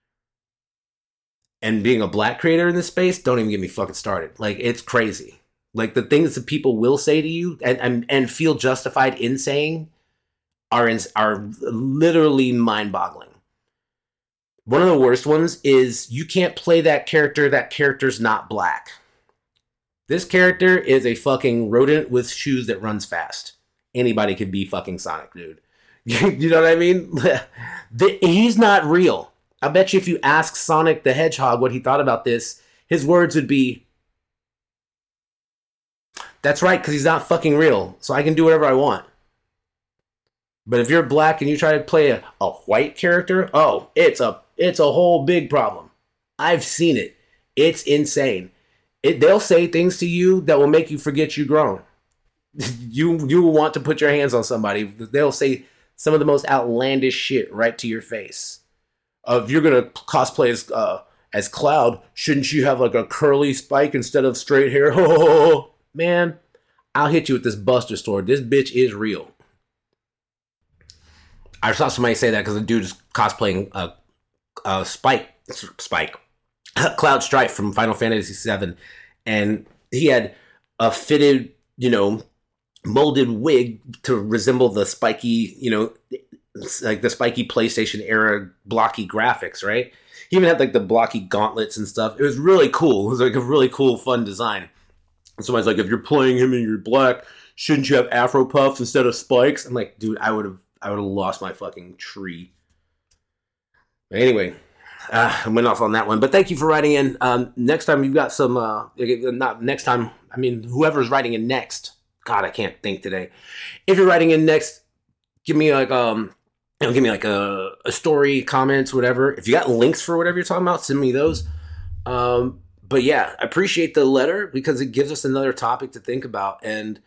And being a black creator in this space, don't even get me fucking started. Like, it's crazy. Like, the things that people will say to you and feel justified in saying are literally mind-boggling. One of the worst ones is, you can't play that character. That character's not black. This character is a fucking rodent with shoes that runs fast. Anybody could be fucking Sonic, dude. You know what I mean? He's not real. I bet you if you ask Sonic the Hedgehog what he thought about this, his words would be, that's right, because he's not fucking real, so I can do whatever I want. But if you're black and you try to play a white character, oh, it's a whole big problem. I've seen it. It's insane. They'll say things to you that will make you forget you're grown. You will want to put your hands on somebody. They'll say some of the most outlandish shit right to your face. If you're gonna cosplay as Cloud, shouldn't you have like a curly spike instead of straight hair? Oh, man, I'll hit you with this Buster Sword. This bitch is real. I saw somebody say that because the dude is cosplaying Spike, Cloud Strife from Final Fantasy VII, and he had a fitted, molded wig to resemble the spiky, like the spiky PlayStation era blocky graphics, right? He even had like the blocky gauntlets and stuff. It was really cool. It was like a really cool, fun design. And somebody's like, if you're playing him and you're black, shouldn't you have Afro puffs instead of spikes? I'm like, dude, I would have lost my fucking tree. But anyway, I went off on that one. But thank you for writing in. Next time you've got some, not next time, I mean, whoever's writing in next. God, I can't think today. If you're writing in next, give me like, give me like a story, comments, whatever. If you got links for whatever you're talking about, send me those. But yeah, I appreciate the letter because it gives us another topic to think about. And,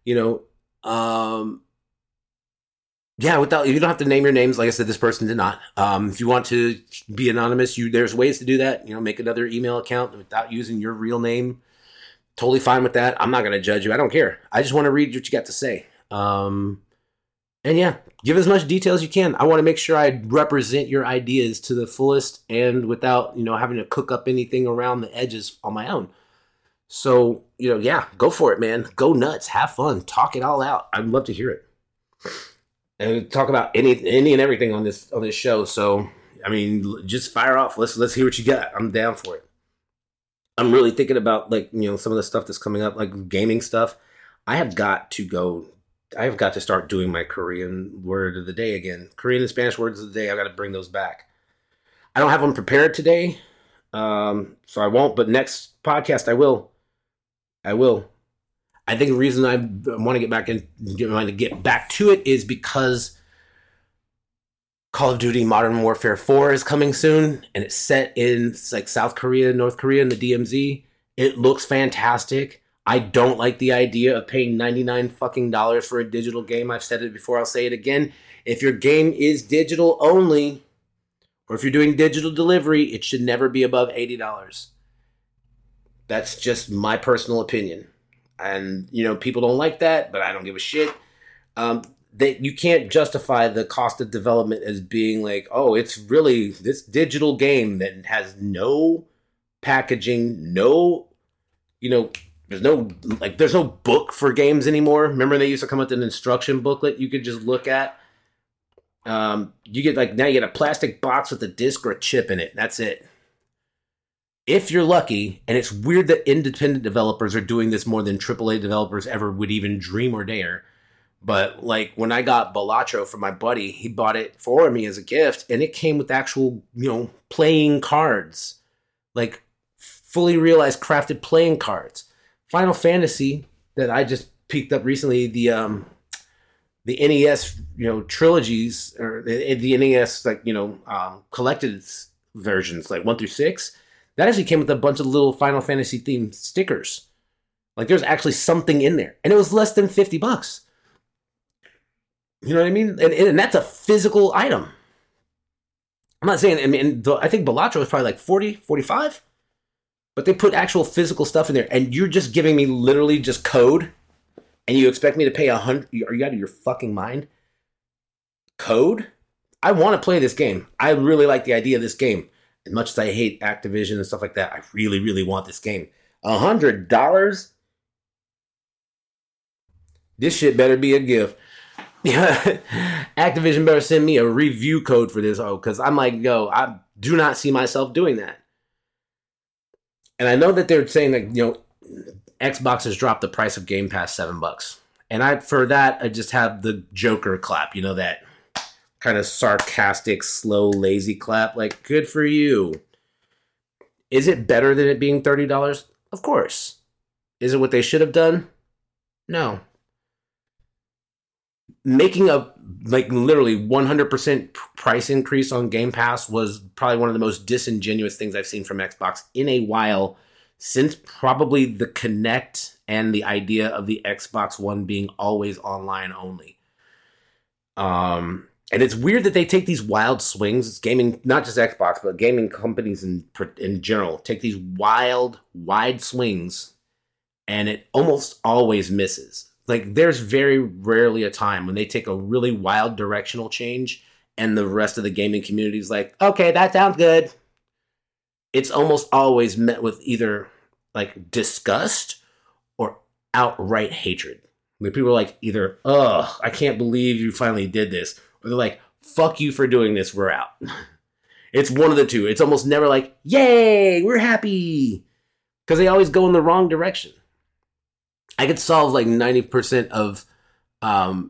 yeah, you don't have to name your names. Like I said, this person did not. If you want to be anonymous, there's ways to do that. Make another email account without using your real name. Totally fine with that. I'm not going to judge you. I don't care. I just want to read what you got to say. And yeah, give as much detail as you can. I want to make sure I represent your ideas to the fullest and without, having to cook up anything around the edges on my own. So, yeah, go for it, man. Go nuts. Have fun. Talk it all out. I'd love to hear it. And we talk about any and everything on this show. So, I mean, just fire off. Let's hear what you got. I'm down for it. I'm really thinking about some of the stuff that's coming up, like gaming stuff. I have got to start doing my Korean word of the day again. Korean and Spanish words of the day. I got to bring those back. I don't have them prepared today, so I won't. But next podcast, I will. I think the reason I want to get back to it is because Call of Duty Modern Warfare 4 is coming soon, and it's set in South Korea, North Korea, and the DMZ. It looks fantastic. I don't like the idea of paying $99 fucking dollars for a digital game. I've said it before, I'll say it again. If your game is digital only, or if you're doing digital delivery, it should never be above $80. That's just my personal opinion. And, people don't like that, but I don't give a shit. That you can't justify the cost of development as being like, oh, it's really this digital game that has no packaging, there's no book for games anymore. Remember they used to come with an instruction booklet you could just look at? Now you get a plastic box with a disc or a chip in it. That's it. If you're lucky, and it's weird that independent developers are doing this more than AAA developers ever would even dream or dare. But when I got Balatro from my buddy, he bought it for me as a gift, and it came with actual, playing cards, fully realized crafted playing cards. Final Fantasy that I just picked up recently, the NES, trilogies or the NES collected versions 1 through 6. That actually came with a bunch of little Final Fantasy themed stickers. There's actually something in there, and it was less than $50. You know what I mean? And that's a physical item. I'm not saying, I think Balatro was probably 40, 45. But they put actual physical stuff in there, and you're just giving me literally just code, and you expect me to pay $100? Are you out of your fucking mind? Code? I want to play this game. I really like the idea of this game. As much as I hate Activision and stuff like that, I really, really want this game. $100? This shit better be a gift. Activision better send me a review code for this, because I'm like, yo, I do not see myself doing that. And I know that they're saying that, Xbox has dropped the price of Game Pass $7. And I just have the Joker clap, that kind of sarcastic, slow, lazy clap. Like, good for you. Is it better than it being $30? Of course. Is it what they should have done? No. Making a literally 100% price increase on Game Pass was probably one of the most disingenuous things I've seen from Xbox in a while, since probably the Kinect and the idea of the Xbox One being always online only. And it's weird that they take these wild swings. It's gaming, not just Xbox, but gaming companies in general take these wild, wide swings, and it almost always misses. There's very rarely a time when they take a really wild directional change and the rest of the gaming community is like, okay, that sounds good. It's almost always met with either disgust or outright hatred. People are like either, ugh, I can't believe you finally did this. Or they're like, fuck you for doing this, we're out. It's one of the two. It's almost never like, yay, we're happy. Because they always go in the wrong direction. I could solve 90% of 90%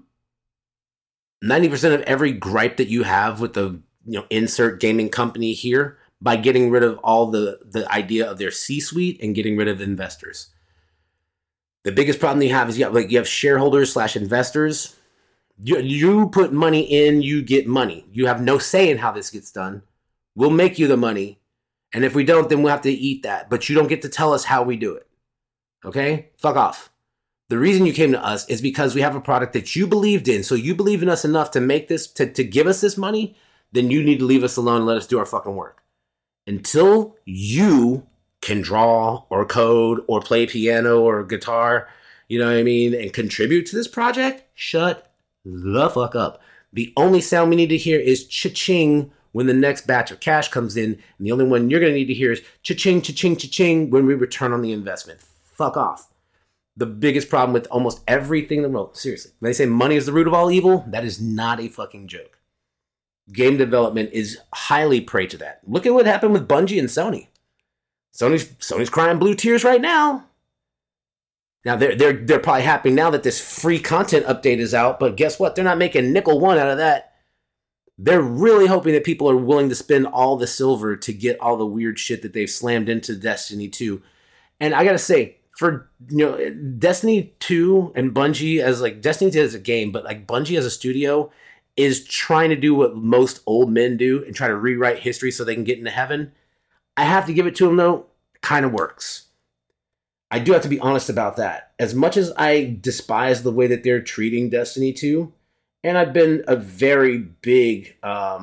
of every gripe that you have with the insert gaming company here by getting rid of all the idea of their C-suite and getting rid of investors. The biggest problem you have is you have shareholders / investors. You put money in, you get money. You have no say in how this gets done. We'll make you the money, and if we don't, then we'll have to eat that. But you don't get to tell us how we do it. Okay? Fuck off. The reason you came to us is because we have a product that you believed in. So you believe in us enough to make this, to give us this money, then you need to leave us alone and let us do our fucking work. Until you can draw or code or play piano or guitar, and contribute to this project, shut the fuck up. The only sound we need to hear is cha-ching when the next batch of cash comes in. And the only one you're going to need to hear is cha-ching, cha-ching, cha-ching when we return on the investment. Fuck off. The biggest problem with almost everything in the world, seriously, when they say money is the root of all evil, that is not a fucking joke. Game development is highly prey to that. Look at what happened with Bungie and Sony. Sony's crying blue tears right now. Now they're probably happy now that this free content update is out, but guess what? They're not making nickel one out of that. They're really hoping that people are willing to spend all the silver to get all the weird shit that they've slammed into Destiny 2. And I gotta say, for Destiny 2 and Bungie as Destiny 2 as a game, but Bungie as a studio is trying to do what most old men do and try to rewrite history so they can get into heaven. I have to give it to them though, kind of works. I do have to be honest about that. As much as I despise the way that they're treating Destiny 2, and I've been a very big,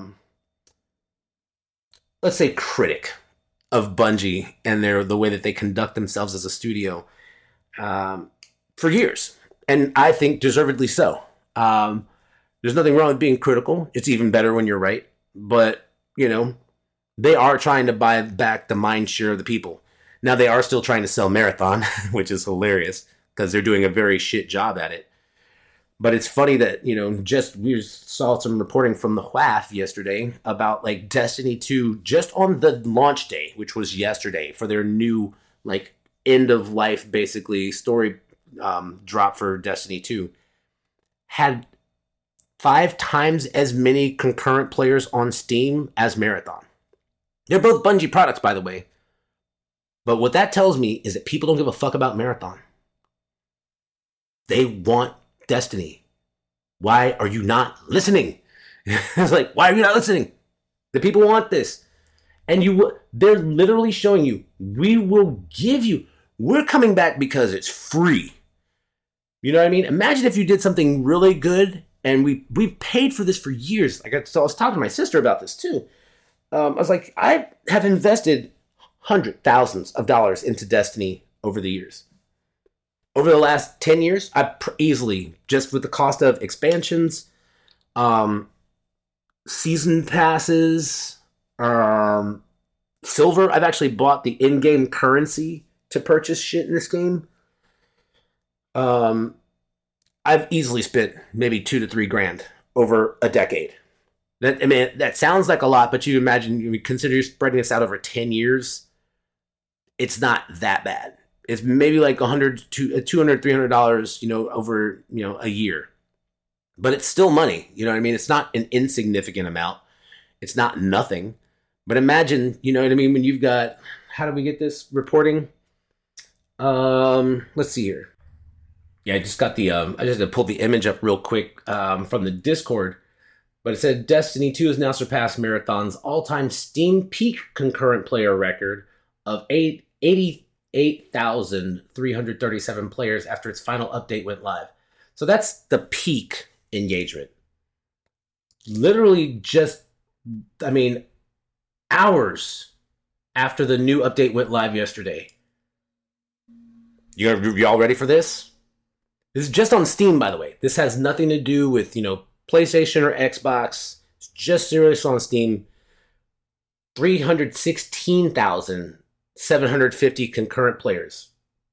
let's say, critic of Bungie and the way that they conduct themselves as a studio for years. And I think deservedly so. There's nothing wrong with being critical. It's even better when you're right. But, they are trying to buy back the mind share of the people. Now, they are still trying to sell Marathon, which is hilarious because they're doing a very shit job at it. But it's funny that, we saw some reporting from the WAF yesterday about Destiny 2 just on the launch day, which was yesterday, for their new end of life basically story drop for Destiny 2, had 5 times as many concurrent players on Steam as Marathon. They're both Bungie products, by the way. But what that tells me is that people don't give a fuck about Marathon. They want Destiny. Why are you not listening? It's why are you not listening? The people want this. And they're literally showing you, we will give you, we're coming back because it's free. You know what I mean? Imagine if you did something really good, and we've paid for this for years. So I was talking to my sister about this too. I was like, I have invested thousands of dollars into Destiny over the years. Over the last 10 years, I easily, just with the cost of expansions, season passes, silver. I've actually bought the in-game currency to purchase shit in this game. I've easily spent maybe $2 to $3 grand over a decade. That sounds like a lot, but you imagine, you consider you're spreading this out over 10 years. It's not that bad. It's maybe like $100 to $200, $300, over, a year. But it's still money. You know what I mean? It's not an insignificant amount. It's not nothing. But imagine, when you've got, how do we get this reporting? Let's see here. Yeah, I just got I just had to pull the image up real quick from the Discord. But it said Destiny 2 has now surpassed Marathon's all-time Steam peak concurrent player record of 88,337 players after its final update went live. So that's the peak engagement. Literally just, hours after the new update went live yesterday. You all ready for this? This is just on Steam, by the way. This has nothing to do with, PlayStation or Xbox. It's just seriously on Steam. 316,750 concurrent players.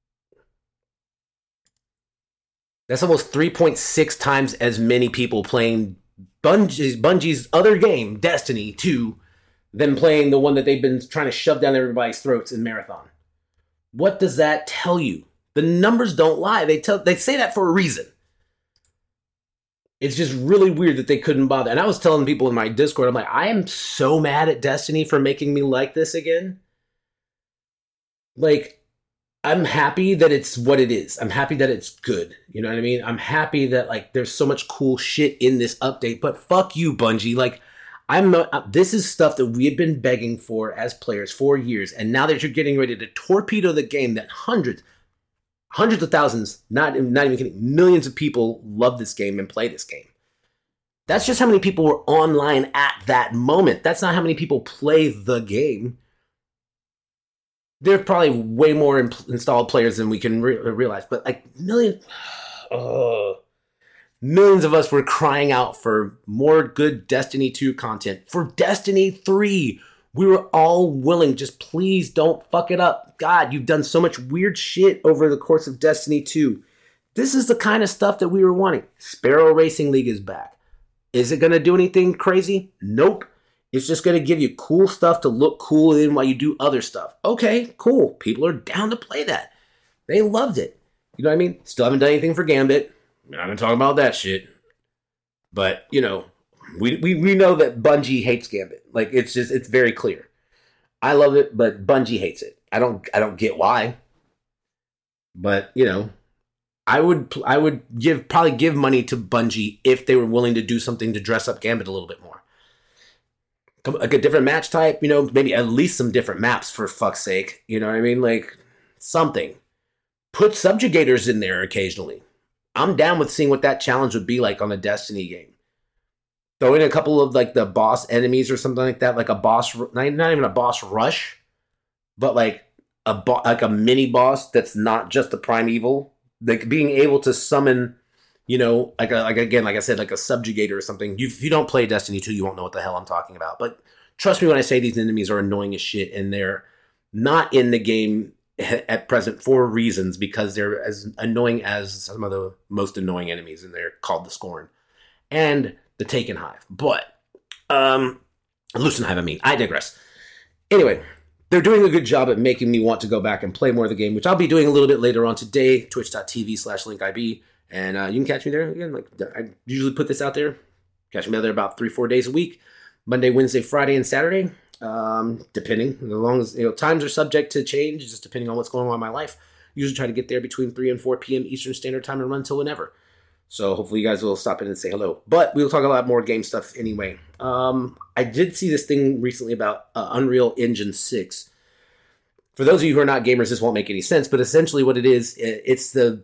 That's almost 3.6 times as many people playing Bungie's other game, Destiny 2, than playing the one that they've been trying to shove down everybody's throats in Marathon. What does that tell you? The numbers don't lie. They say that for a reason. It's just really weird that they couldn't bother. And I was telling people in my Discord, I'm like, I am so mad at Destiny for making me like this again. Like, I'm happy that it's what it is. I'm happy that it's good. You know what I mean? I'm happy that, there's so much cool shit in this update. But fuck you, Bungie. This is stuff that we have been begging for as players for years. And now that you're getting ready to torpedo the game that hundreds of thousands, not even kidding, millions of people love this game and play this game. That's just how many people were online at that moment. That's not how many people play the game. There's probably way more installed players than we can realize. But millions of us were crying out for more good Destiny 2 content. For Destiny 3, we were all willing. Just please don't fuck it up. God, you've done so much weird shit over the course of Destiny 2. This is the kind of stuff that we were wanting. Sparrow Racing League is back. Is it going to do anything crazy? Nope. It's just going to give you cool stuff to look cool in while you do other stuff. Okay, cool. People are down to play that. They loved it. You know what I mean? Still haven't done anything for Gambit. I'm not going to talk about that shit. But, we know that Bungie hates Gambit. It's very clear. I love it, but Bungie hates it. I don't get why. But, I would probably give money to Bungie if they were willing to do something to dress up Gambit a little bit more. Like a different match type, maybe at least some different maps for fuck's sake. You know what I mean? Something. Put subjugators in there occasionally. I'm down with seeing what that challenge would be like on a Destiny game. Throw in a couple of the boss enemies or something like that, like a boss, not even a boss rush, but a mini boss that's not just a primeval. Being able to summon, like I said, like a subjugator or something. If you don't play Destiny 2, you won't know what the hell I'm talking about. But trust me when I say these enemies are annoying as shit, and they're not in the game at present for reasons, because they're as annoying as some of the most annoying enemies, and they're called the Scorn and the Taken Hive. But Lucent Hive, I digress. Anyway, they're doing a good job at making me want to go back and play more of the game, which I'll be doing a little bit later on today, twitch.tv/linkib. And you can catch me there again. I usually put this out there. Catch me there about 3-4 days a week. Monday, Wednesday, Friday, and Saturday. Depending. As long as, times are subject to change, just depending on what's going on in my life. Usually try to get there between 3 and 4 p.m. Eastern Standard Time and run till whenever. So hopefully you guys will stop in and say hello. But we'll talk a lot more game stuff anyway. I did see this thing recently about Unreal Engine 6. For those of you who are not gamers, this won't make any sense. But essentially what it is, it's an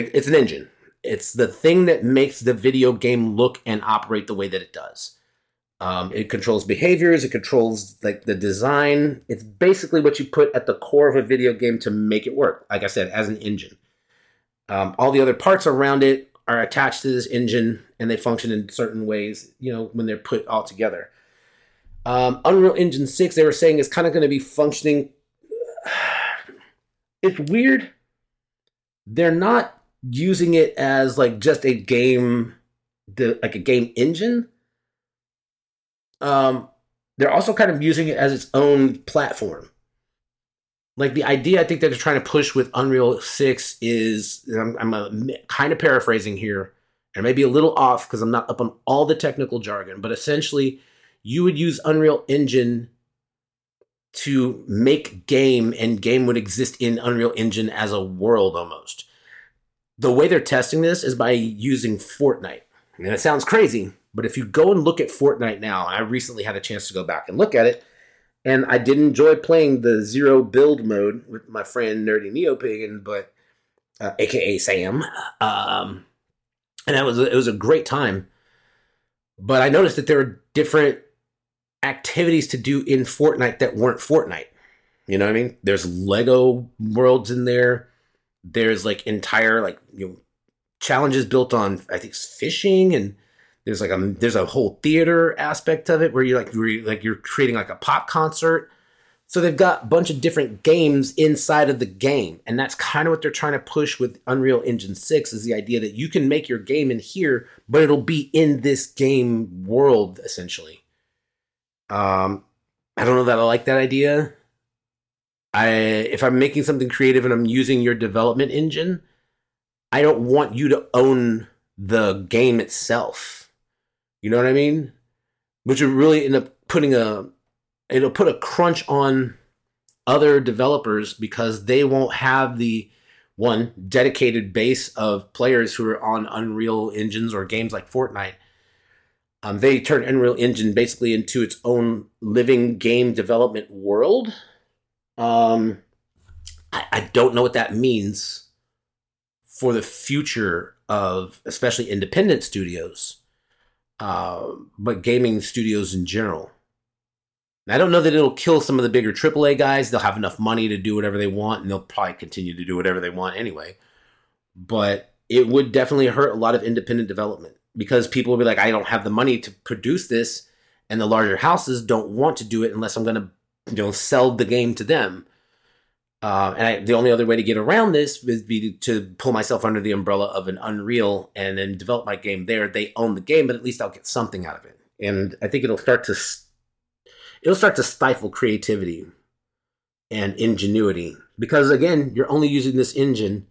engine. It's the thing that makes the video game look and operate the way that it does. It controls behaviors. It controls like the design. It's basically what you put at the core of a video game to make it work. Like I said, as an engine. All the other parts around it are attached to this engine, and they function in certain ways. When they're put all together. Unreal Engine 6, they were saying, is kind of going to be functioning. It's weird. They're not using it as like just a game, like a game engine. They're also kind of using it as its own platform. Like the idea I think that they're trying to push with Unreal 6 is, I'm kind of paraphrasing here, and maybe a little off because I'm not up on all the technical jargon, but essentially you would use Unreal Engine to make game, and game would exist in Unreal Engine as a world almost. The way they're testing this is by using Fortnite. And it sounds crazy, but if you go and look at Fortnite now, I recently had a chance to go back and look at it, and I did enjoy playing the zero build mode with my friend Nerdy Neopagan, but aka Sam, and it was a great time. But I noticed that there were different activities to do in Fortnite that weren't Fortnite. You know what I mean? There's Lego worlds in there. There's like entire challenges built on, I think, fishing, and there's a whole theater aspect of it where you're creating like a pop concert. So they've got a bunch of different games inside of the game, and that's kind of what they're trying to push with Unreal Engine 6, is the idea that you can make your game in here, but it'll be in this game world essentially. I don't know that I like that idea. If I'm making something creative and I'm using your development engine, I don't want you to own the game itself. You know what I mean? Which would really end up it'll put a crunch on other developers because they won't have the one dedicated base of players who are on Unreal engines or games like Fortnite. They turn Unreal Engine basically into its own living game development world. I don't know what that means for the future of especially independent studios, but gaming studios in general. I don't know that it'll kill some of the bigger AAA guys. They'll have enough money to do whatever they want, and they'll probably continue to do whatever they want anyway. But it would definitely hurt a lot of independent development because people will be like, I don't have the money to produce this, and the larger houses don't want to do it unless I'm going to sell the game to them. The only other way to get around this would be to pull myself under the umbrella of an Unreal and then develop my game there. They own the game, but at least I'll get something out of it. And I think it'll start to stifle creativity and ingenuity because, again, you're only using this engine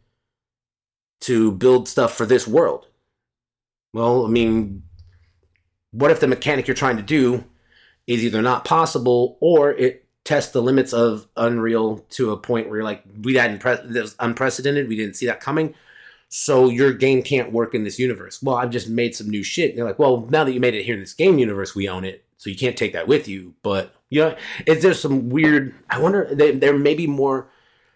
to build stuff for this world. Well, I mean, what if the mechanic you're trying to do is either not possible or it tests the limits of Unreal to a point where you're like, that was unprecedented. We didn't see that coming. So your game can't work in this universe. Well, I've just made some new shit. And they're like, well, now that you made it here in this game universe, we own it. So you can't take that with you. But, there's some weird, I wonder, there may be more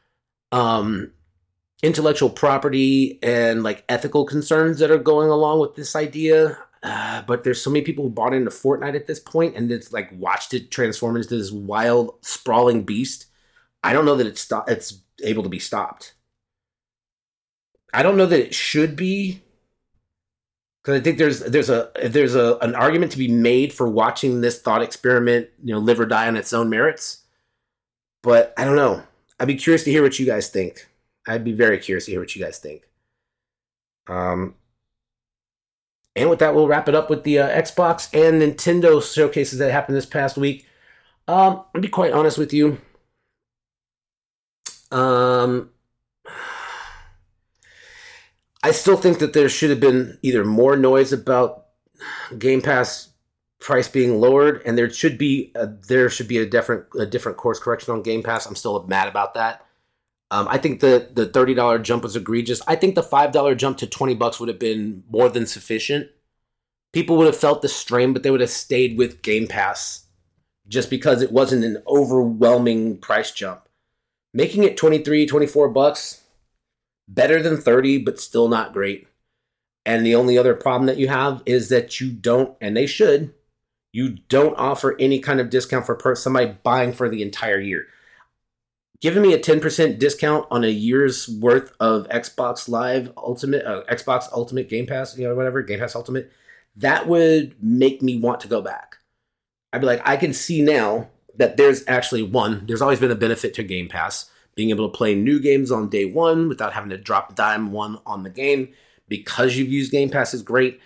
intellectual property and like ethical concerns that are going along with this idea. But there's so many people who bought into Fortnite at this point and it's like watched it transform into this wild, sprawling beast. I don't know that it's able to be stopped. I don't know that it should be, because I think there's an argument to be made for watching this thought experiment, live or die on its own merits. But I don't know. I'd be curious to hear what you guys think. I'd be very curious to hear what you guys think. And with that, we'll wrap it up with the Xbox and Nintendo showcases that happened this past week. I'll be quite honest with you. I still think that there should have been either more noise about Game Pass price being lowered, and there should be a different course correction on Game Pass. I'm still mad about that. I think the $30 jump was egregious. I think the $5 jump to $20 would have been more than sufficient. People would have felt the strain, but they would have stayed with Game Pass just because it wasn't an overwhelming price jump. Making it $23-24, better than 30, but still not great. And the only other problem that you have is that you don't, and they should, You don't offer any kind of discount for somebody buying for the entire year. Giving me a 10% discount on a year's worth of Xbox Live Ultimate, Xbox Ultimate Game Pass, whatever, Game Pass Ultimate, that would make me want to go back. I'd be like, I can see now that there's actually there's always been a benefit to Game Pass, being able to play new games on day one without having to drop dime one on the game because you've used Game Pass is great.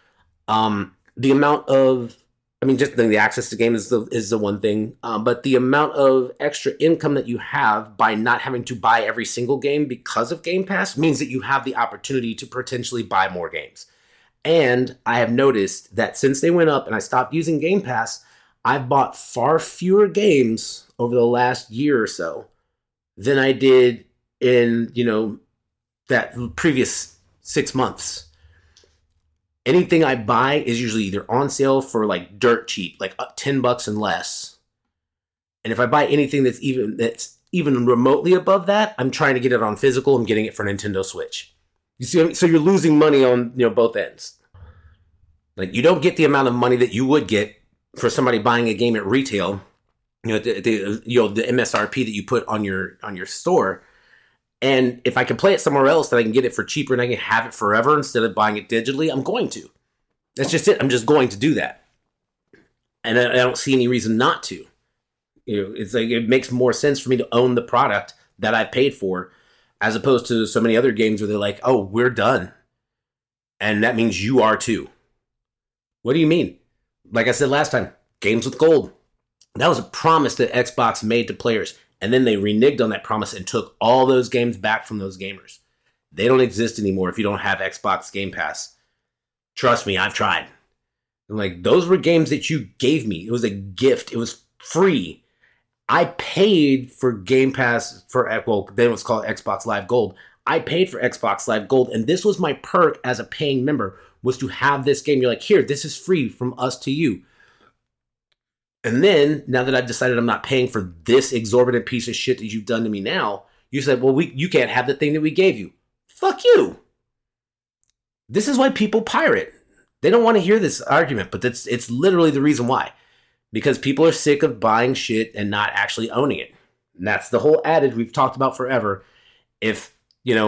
The amount of, just the access to games is the one thing, but the amount of extra income that you have by not having to buy every single game because of Game Pass means that you have the opportunity to potentially buy more games. And I have noticed that since they went up and I stopped using Game Pass, I've bought far fewer games over the last year or so than I did in, that previous 6 months. Anything I buy is usually either on sale for like dirt cheap, like $10 and less. And if I buy anything that's even remotely above that, I'm trying to get it on physical. I'm getting it for Nintendo Switch. You see, so you're losing money on both ends. Like, you don't get the amount of money that you would get for somebody buying a game at retail. The MSRP that you put on your store. And if I can play it somewhere else that I can get it for cheaper and I can have it forever instead of buying it digitally, I'm going to. That's just it. I'm just going to do that. And I don't see any reason not to. It's like it makes more sense for me to own the product that I paid for as opposed to so many other games where they're like, oh, we're done. And that means you are too. What do you mean? Like I said last time, games with gold. That was a promise that Xbox made to players. And then they reneged on that promise and took all those games back from those gamers. They don't exist anymore if you don't have Xbox Game Pass. Trust me, I've tried. I'm like, those were games that you gave me. It was a gift. It was free. I paid for Game Pass then it was called Xbox Live Gold. I paid for Xbox Live Gold, and this was my perk as a paying member, was to have this game. You're like, here, this is free from us to you. And then, now that I've decided I'm not paying for this exorbitant piece of shit that you've done to me now, you said, well, you can't have the thing that we gave you. Fuck you. This is why people pirate. They don't want to hear this argument, but it's literally the reason why. Because people are sick of buying shit and not actually owning it. And that's the whole adage we've talked about forever. If,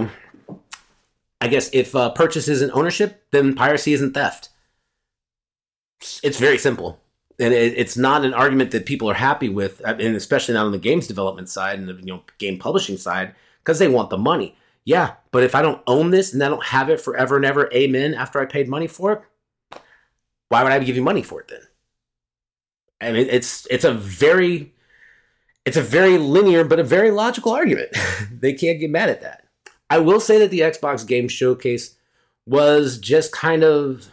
I guess if purchase isn't ownership, then piracy isn't theft. It's very simple. And it's not an argument that people are happy with, and especially not on the games development side and the game publishing side, because they want the money. Yeah, but if I don't own this and I don't have it forever and ever, amen, after I paid money for it, why would I give you money for it then? I mean, it's a very linear but a very logical argument. They can't get mad at that. I will say that the Xbox Game Showcase was just kind of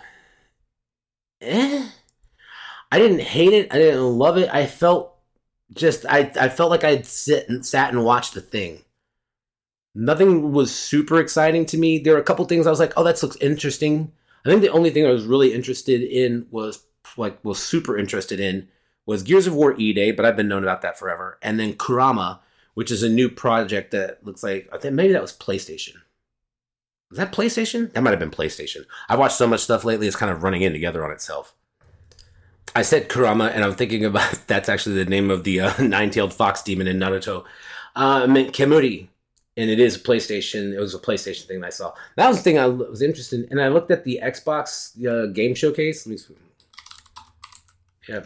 I didn't hate it. I didn't love it. I felt I felt like I'd sat and watched the thing. Nothing was super exciting to me. There were a couple things I was like, oh, that looks interesting. I think the only thing I was really interested in was super interested in was Gears of War E-Day, but I've been known about that forever. And then Kurama, which is a new project that looks like, I think maybe that was PlayStation. Was that PlayStation? That might have been PlayStation. I've watched so much stuff lately, it's kind of running in together on itself. I said Kurama, and I'm thinking about, that's actually the name of the nine-tailed fox demon in Naruto. I meant Kemuri, and it is PlayStation. It was a PlayStation thing that I saw. That was the thing I was interested in, and I looked at the Xbox game showcase. Let me see. Yeah.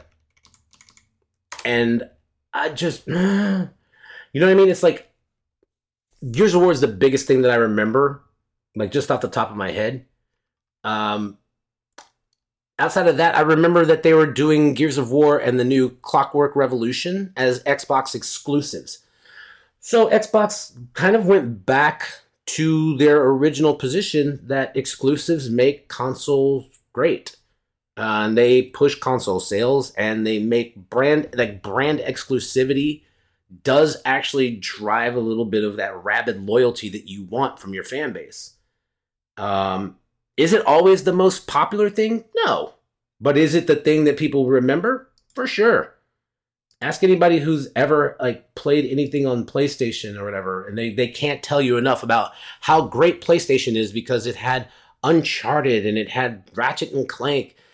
And I just, you know what I mean? It's like, Gears of War is the biggest thing that I remember, like just off the top of my head. Outside of that, I remember that they were doing Gears of War and the new Clockwork Revolution as Xbox exclusives. So Xbox kind of went back to their original position that exclusives make consoles great. And they push console sales, and they make brand exclusivity does actually drive a little bit of that rabid loyalty that you want from your fan base. Is it always the most popular thing? No. But is it the thing that people remember? For sure. Ask anybody who's ever played anything on PlayStation or whatever, and they can't tell you enough about how great PlayStation is because it had Uncharted and it had Ratchet and Clank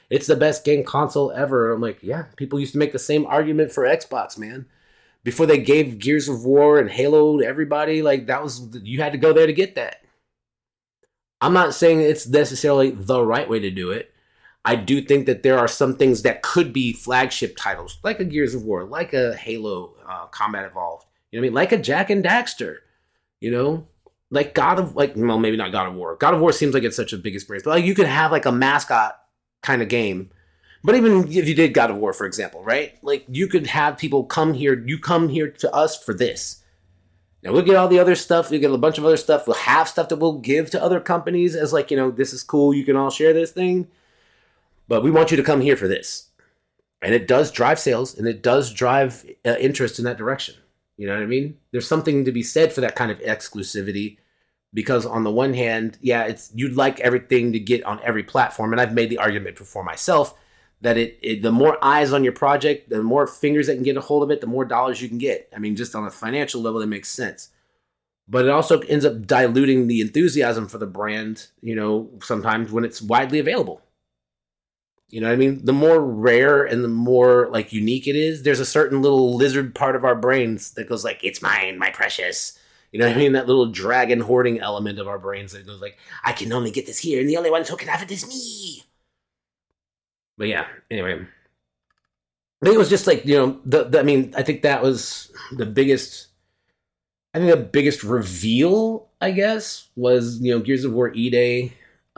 it's the best game console ever. I'm like, yeah, people used to make the same argument for Xbox, man. Before they gave Gears of War and Halo to everybody, like that was, you had to go there to get that. I'm not saying it's necessarily the right way to do it. I do think that there are some things that could be flagship titles, like a Gears of War, like a Halo Combat Evolved. You know what I mean? Like a Jack and Daxter. You know, like well, maybe not God of War. God of War seems like it's such a big experience, but like you could have like a mascot kind of game. But even if you did God of War, for example, right? Like you could have people come here. You come here to us for this. Now we'll get all the other stuff. We'll get a bunch of other stuff. We'll have stuff that we'll give to other companies as like, you know, this is cool. You can all share this thing. But we want you to come here for this. And it does drive sales, and it does drive interest in that direction. You know what I mean? There's something to be said for that kind of exclusivity, because on the one hand, yeah, it's you'd like everything to get on every platform, and I've made the argument before myself that the more eyes on your project, the more fingers that can get a hold of it, the more dollars you can get. I mean, just on a financial level, that makes sense. But it also ends up diluting the enthusiasm for the brand, you know, sometimes when it's widely available. You know what I mean? The more rare and the more like unique it is, there's a certain little lizard part of our brains that goes like, it's mine, my precious. You know what I mean? That little dragon hoarding element of our brains that goes like, I can only get this here, and the only one who can have it is me. But yeah, anyway. I think it was just like, you know, I mean, I think that was the biggest, I think the biggest reveal, I guess, was, you know, Gears of War E-Day.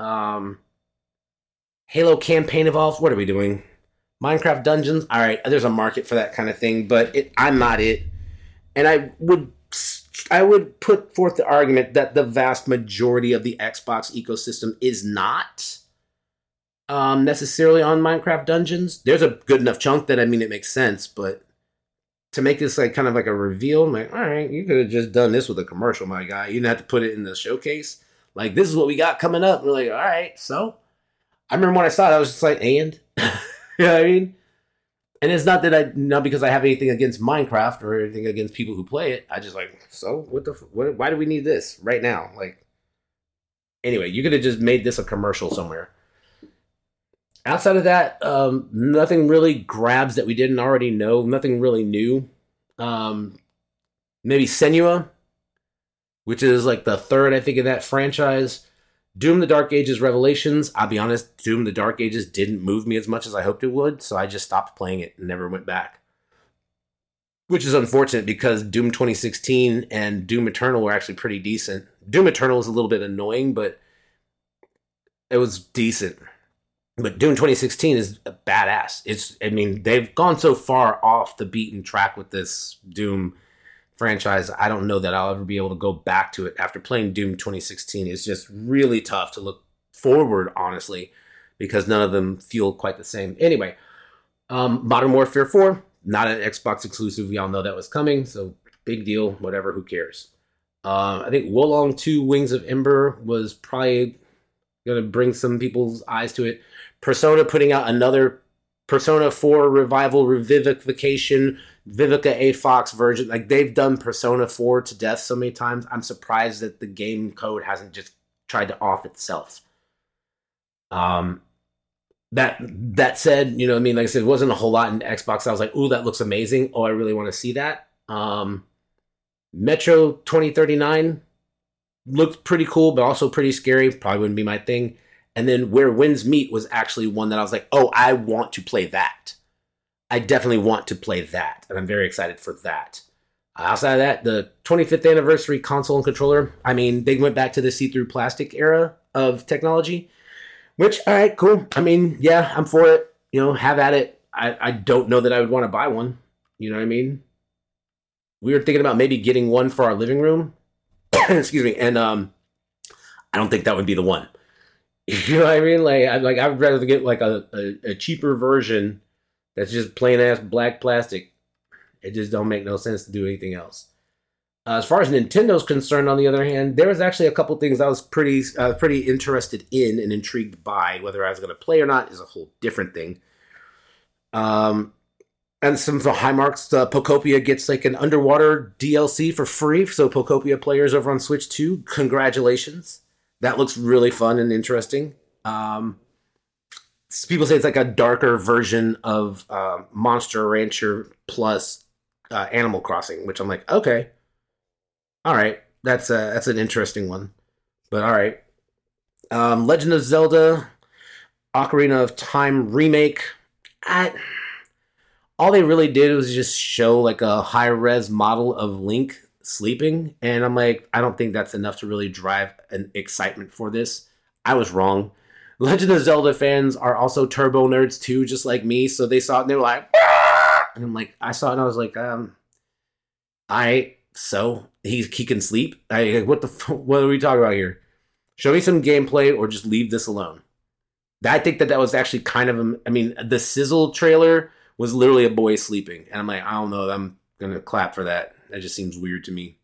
Halo Campaign Evolved. What are we doing? Minecraft Dungeons. All right, there's a market for that kind of thing, but I'm not it. And I would put forth the argument that the vast majority of the Xbox ecosystem is not necessarily on Minecraft Dungeons. There's a good enough chunk that, I mean, it makes sense, but to make this like kind of like a reveal, I'm like, all right, you could have just done this with a commercial, my guy. You didn't have to put it in the showcase. Like, this is what we got coming up. And we're like, all right, so I remember when I saw it, I was just like, and? You know what I mean? And it's not that not because I have anything against Minecraft or anything against people who play it. I just like, so why do we need this right now? Like, anyway, you could have just made this a commercial somewhere. Outside of that, nothing really grabs that we didn't already know. Nothing really new. Maybe Senua, which is like the third, I think, in that franchise. Doom the Dark Ages Revelations. I'll be honest, Doom the Dark Ages didn't move me as much as I hoped it would, so I just stopped playing it and never went back. Which is unfortunate because Doom 2016 and Doom Eternal were actually pretty decent. Doom Eternal was a little bit annoying, but it was decent. But Doom 2016 is a badass. I mean, they've gone so far off the beaten track with this Doom franchise. I don't know that I'll ever be able to go back to it after playing Doom 2016. It's just really tough to look forward, honestly, because none of them feel quite the same. Anyway, Modern Warfare 4, not an Xbox exclusive. We all know that was coming, so big deal. Whatever, who cares? I think Wolong 2 Wings of Ember was probably going to bring some people's eyes to it. Persona putting out another Persona 4 revival, revivification, Vivica A. Fox version. Like, they've done Persona 4 to death so many times. I'm surprised that the game code hasn't just tried to off itself. That said, you know what I mean? Like I said, it wasn't a whole lot in Xbox. I was like, ooh, that looks amazing. Oh, I really want to see that. Metro 2039 looked pretty cool, but also pretty scary. Probably wouldn't be my thing. And then Where Winds Meet was actually one that I was like, oh, I want to play that. I definitely want to play that. And I'm very excited for that. Outside of that, the 25th anniversary console and controller. I mean, they went back to the see-through plastic era of technology. Which, all right, cool. I mean, yeah, I'm for it. You know, have at it. I don't know that I would want to buy one. You know what I mean? We were thinking about maybe getting one for our living room. Excuse me. And I don't think that would be the one. You know what I mean? I would rather get like a cheaper version that's just plain ass black plastic. It just don't make no sense to do anything else. As far as Nintendo's concerned, on the other hand, there was actually a couple things I was pretty interested in and intrigued by. Whether I was going to play or not is a whole different thing. And some of the high marks, Pokopia gets like an underwater DLC for free. So Pokopia players over on Switch 2, congratulations. That looks really fun and interesting. people say it's like a darker version of Monster Rancher plus Animal Crossing, which I'm like, okay, all right, that's an interesting one, but all right. Legend of Zelda, Ocarina of Time remake. All they really did was just show like a high res model of Link sleeping, and I'm like, I don't think that's enough to really drive an excitement for this. I was wrong. Legend of Zelda fans are also turbo nerds too, just like me. So they saw it and they were like, "Ah!" And I'm like, I saw it and I was like, so he can sleep. What are we talking about here? Show me some gameplay or just leave this alone. I think that was actually kind of, I mean, the sizzle trailer was literally a boy sleeping. And I'm like, I don't know, I'm going to clap for that. That just seems weird to me.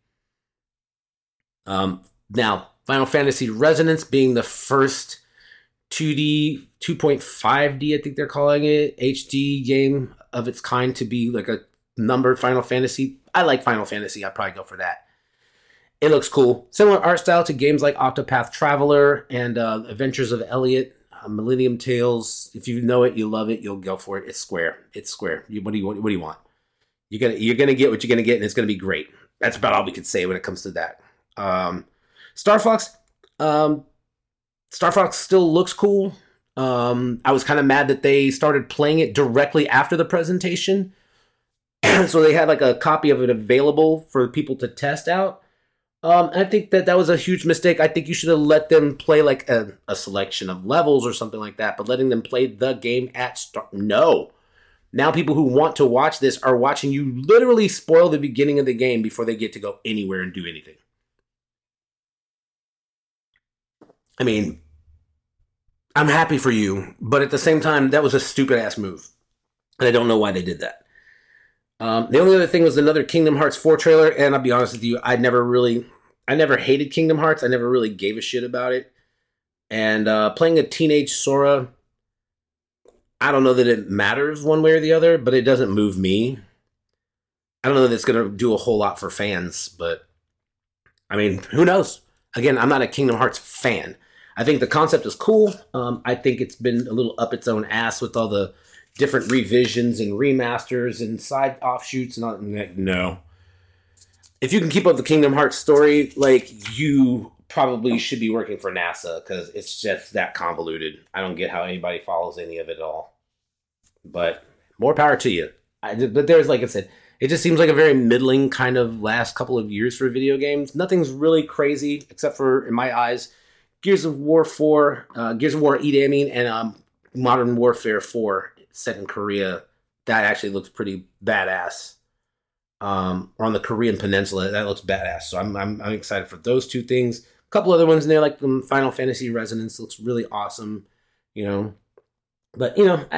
Now, Final Fantasy Resonance being the first 2D, 2.5D, I think they're calling it, HD game of its kind to be like a numbered Final Fantasy. I like Final Fantasy. I'd probably go for that. It looks cool. Similar art style to games like Octopath Traveler and Adventures of Elliot, Millennium Tales. If you know it, you love it, you'll go for it. It's Square. It's Square. What do you want? You're gonna get what you're gonna get, and it's gonna be great. That's about all we could say when it comes to that. Star Fox. Star Fox still looks cool. I was kind of mad that they started playing it directly after the presentation. So they had like a copy of it available for people to test out. I think that was a huge mistake. I think you should have let them play like a selection of levels or something like that, but letting them play the game at start. No. Now people who want to watch this are watching you literally spoil the beginning of the game before they get to go anywhere and do anything. I mean, I'm happy for you, but at the same time, that was a stupid ass move. And I don't know why they did that. The only other thing was another Kingdom Hearts 4 trailer, and I'll be honest with you, I never hated Kingdom Hearts. I never really gave a shit about it. And playing a teenage Sora, I don't know that it matters one way or the other, but it doesn't move me. I don't know that it's going to do a whole lot for fans, but I mean, who knows? Again, I'm not a Kingdom Hearts fan. I think the concept is cool. I think it's been a little up its own ass with all the different revisions and remasters and side offshoots and all. No. If you can keep up the Kingdom Hearts story, like, you probably should be working for NASA because it's just that convoluted. I don't get how anybody follows any of it at all. But more power to you. But there's, like I said, it just seems like a very middling kind of last couple of years for video games. Nothing's really crazy, except for, in my eyes, Gears of War 4, Gears of War Eden, and Modern Warfare 4 set in Korea. That actually looks pretty badass. Or on the Korean Peninsula, that looks badass. So I'm excited for those two things. A couple other ones in there, like Final Fantasy Resonance, looks really awesome, you know. But, you know,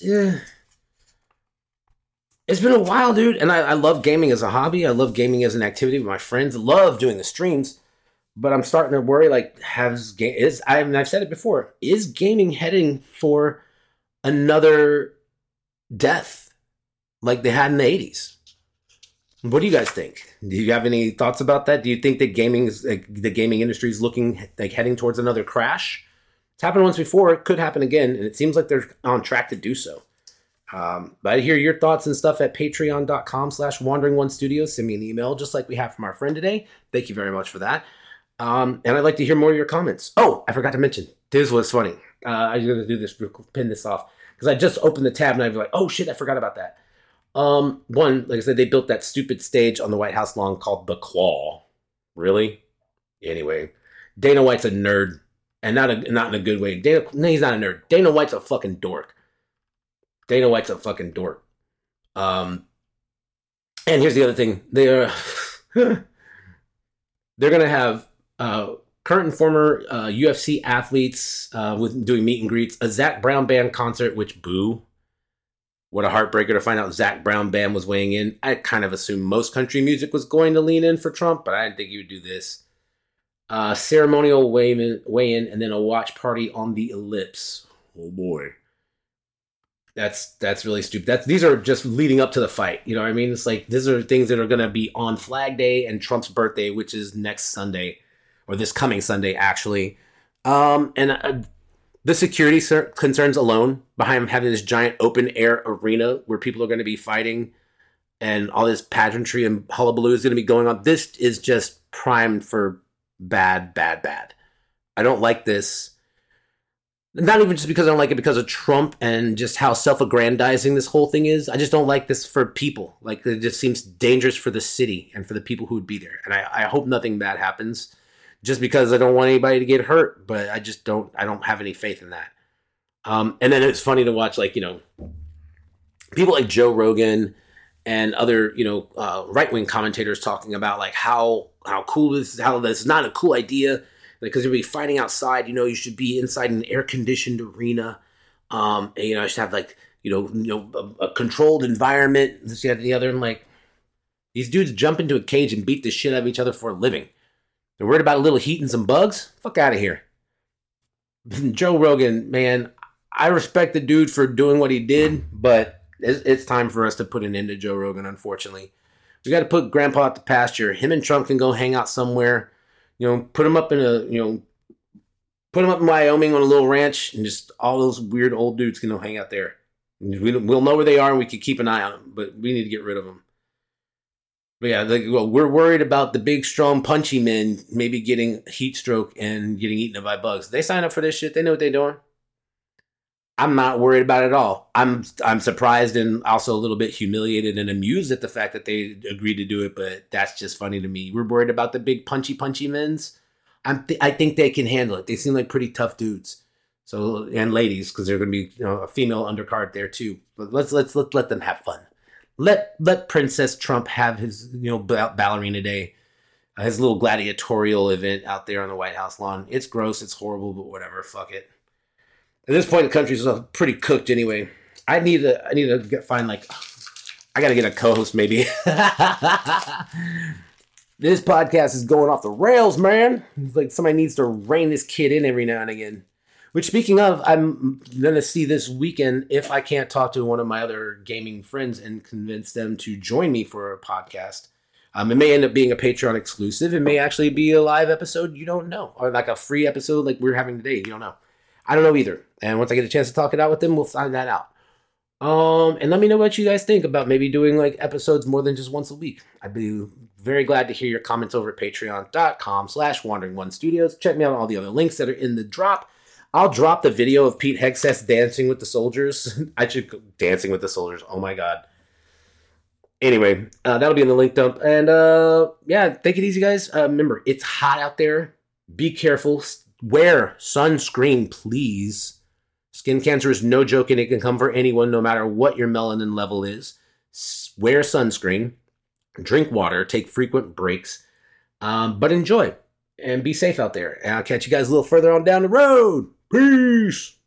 it's been a while, dude. And I love gaming as a hobby. I love gaming as an activity with my friends. I love doing the streams. But I'm starting to worry, like, I've said it before, is gaming heading for another death like they had in the 80s? What do you guys think? Do you have any thoughts about that? Do you think that the gaming industry is looking like heading towards another crash? It's happened once before. It could happen again, and it seems like they're on track to do so. But I hear your thoughts and stuff at patreon.com/WanderingOneStudios. Send me an email, just like we have from our friend today. Thank you very much for that. And I'd like to hear more of your comments. Oh, I forgot to mention. This was funny. I'm going to do this, pin this off. Because I just opened the tab and I was like, oh shit, I forgot about that. One, like I said, they built that stupid stage on the White House lawn called The Claw. Really? Anyway, Dana White's a nerd. And not in a good way. No, he's not a nerd. Dana White's a fucking dork. And here's the other thing. They're going to have current and former UFC athletes with doing meet and greets, a Zac Brown Band concert, which, boo. What a heartbreaker to find out Zac Brown Band was weighing in. I kind of assumed most country music was going to lean in for Trump, but I didn't think he would do this. Ceremonial weigh-in, and then a watch party on the ellipse. Oh boy. That's really stupid. These are just leading up to the fight. You know what I mean? It's like, these are things that are going to be on Flag Day and Trump's birthday, which is next Sunday, or this coming Sunday, actually. And The security concerns alone behind having this giant open air arena where people are going to be fighting and all this pageantry and hullabaloo is going to be going on. This is just primed for bad, bad, bad. I don't like this. Not even just because I don't like it because of Trump and just how self-aggrandizing this whole thing is. I just don't like this for people. Like, it just seems dangerous for the city and for the people who would be there. And I hope nothing bad happens just because I don't want anybody to get hurt. But I don't have any faith in that. And then it's funny to watch, like, people like Joe Rogan and other, right-wing commentators talking about, like, how cool this is, how this is not a cool idea. Because you'll be fighting outside, you should be inside an air-conditioned arena. And, you should have, like, a controlled environment, this, that, and the other. And, like, these dudes jump into a cage and beat the shit out of each other for a living. They're worried about a little heat and some bugs? Fuck out of here. Joe Rogan, man, I respect the dude for doing what he did, but it's time for us to put an end to Joe Rogan, unfortunately. We got to put Grandpa out to pasture. Him and Trump can go hang out somewhere. Put him up in put him up in Wyoming on a little ranch, and just all those weird old dudes can go hang out there. We'll know where they are, and we can keep an eye on them, but we need to get rid of them. But yeah, we're worried about the big, strong, punchy men maybe getting heat stroke and getting eaten by bugs. They sign up for this shit. They know what they're doing. I'm not worried about it at all. I'm surprised and also a little bit humiliated and amused at the fact that they agreed to do it, but that's just funny to me. We're worried about the big punchy men's. I think they can handle it. They seem like pretty tough dudes. So, and ladies, because they're going to be a female undercard there too. But let's let them have fun. Let Princess Trump have his ballerina day, his little gladiatorial event out there on the White House lawn. It's gross, it's horrible, but whatever. Fuck it. At this point, the country's pretty cooked anyway. I need to find, like, I got to get a co-host maybe. This podcast is going off the rails, man. It's like somebody needs to rein this kid in every now and again. Which, speaking of, I'm going to see this weekend if I can't talk to one of my other gaming friends and convince them to join me for a podcast. It may end up being a Patreon exclusive. It may actually be a live episode. You don't know. Or like a free episode like we're having today. You don't know. I don't know either. And once I get a chance to talk it out with them, we'll find that out. And let me know what you guys think about maybe doing like episodes more than just once a week. I'd be very glad to hear your comments over at patreon.com/wandering1studios. Check me out on all the other links that are in the drop. I'll drop the video of Pete Hegseth dancing with the soldiers. I should go dancing with the soldiers. Oh my God. Anyway, that'll be in the link dump. And yeah, take it easy, guys. Remember, it's hot out there. Be careful. Wear sunscreen, please. Skin cancer is no joke, and it can come for anyone, no matter what your melanin level is. Wear sunscreen. Drink water. Take frequent breaks. But enjoy. And be safe out there. And I'll catch you guys a little further on down the road. Peace.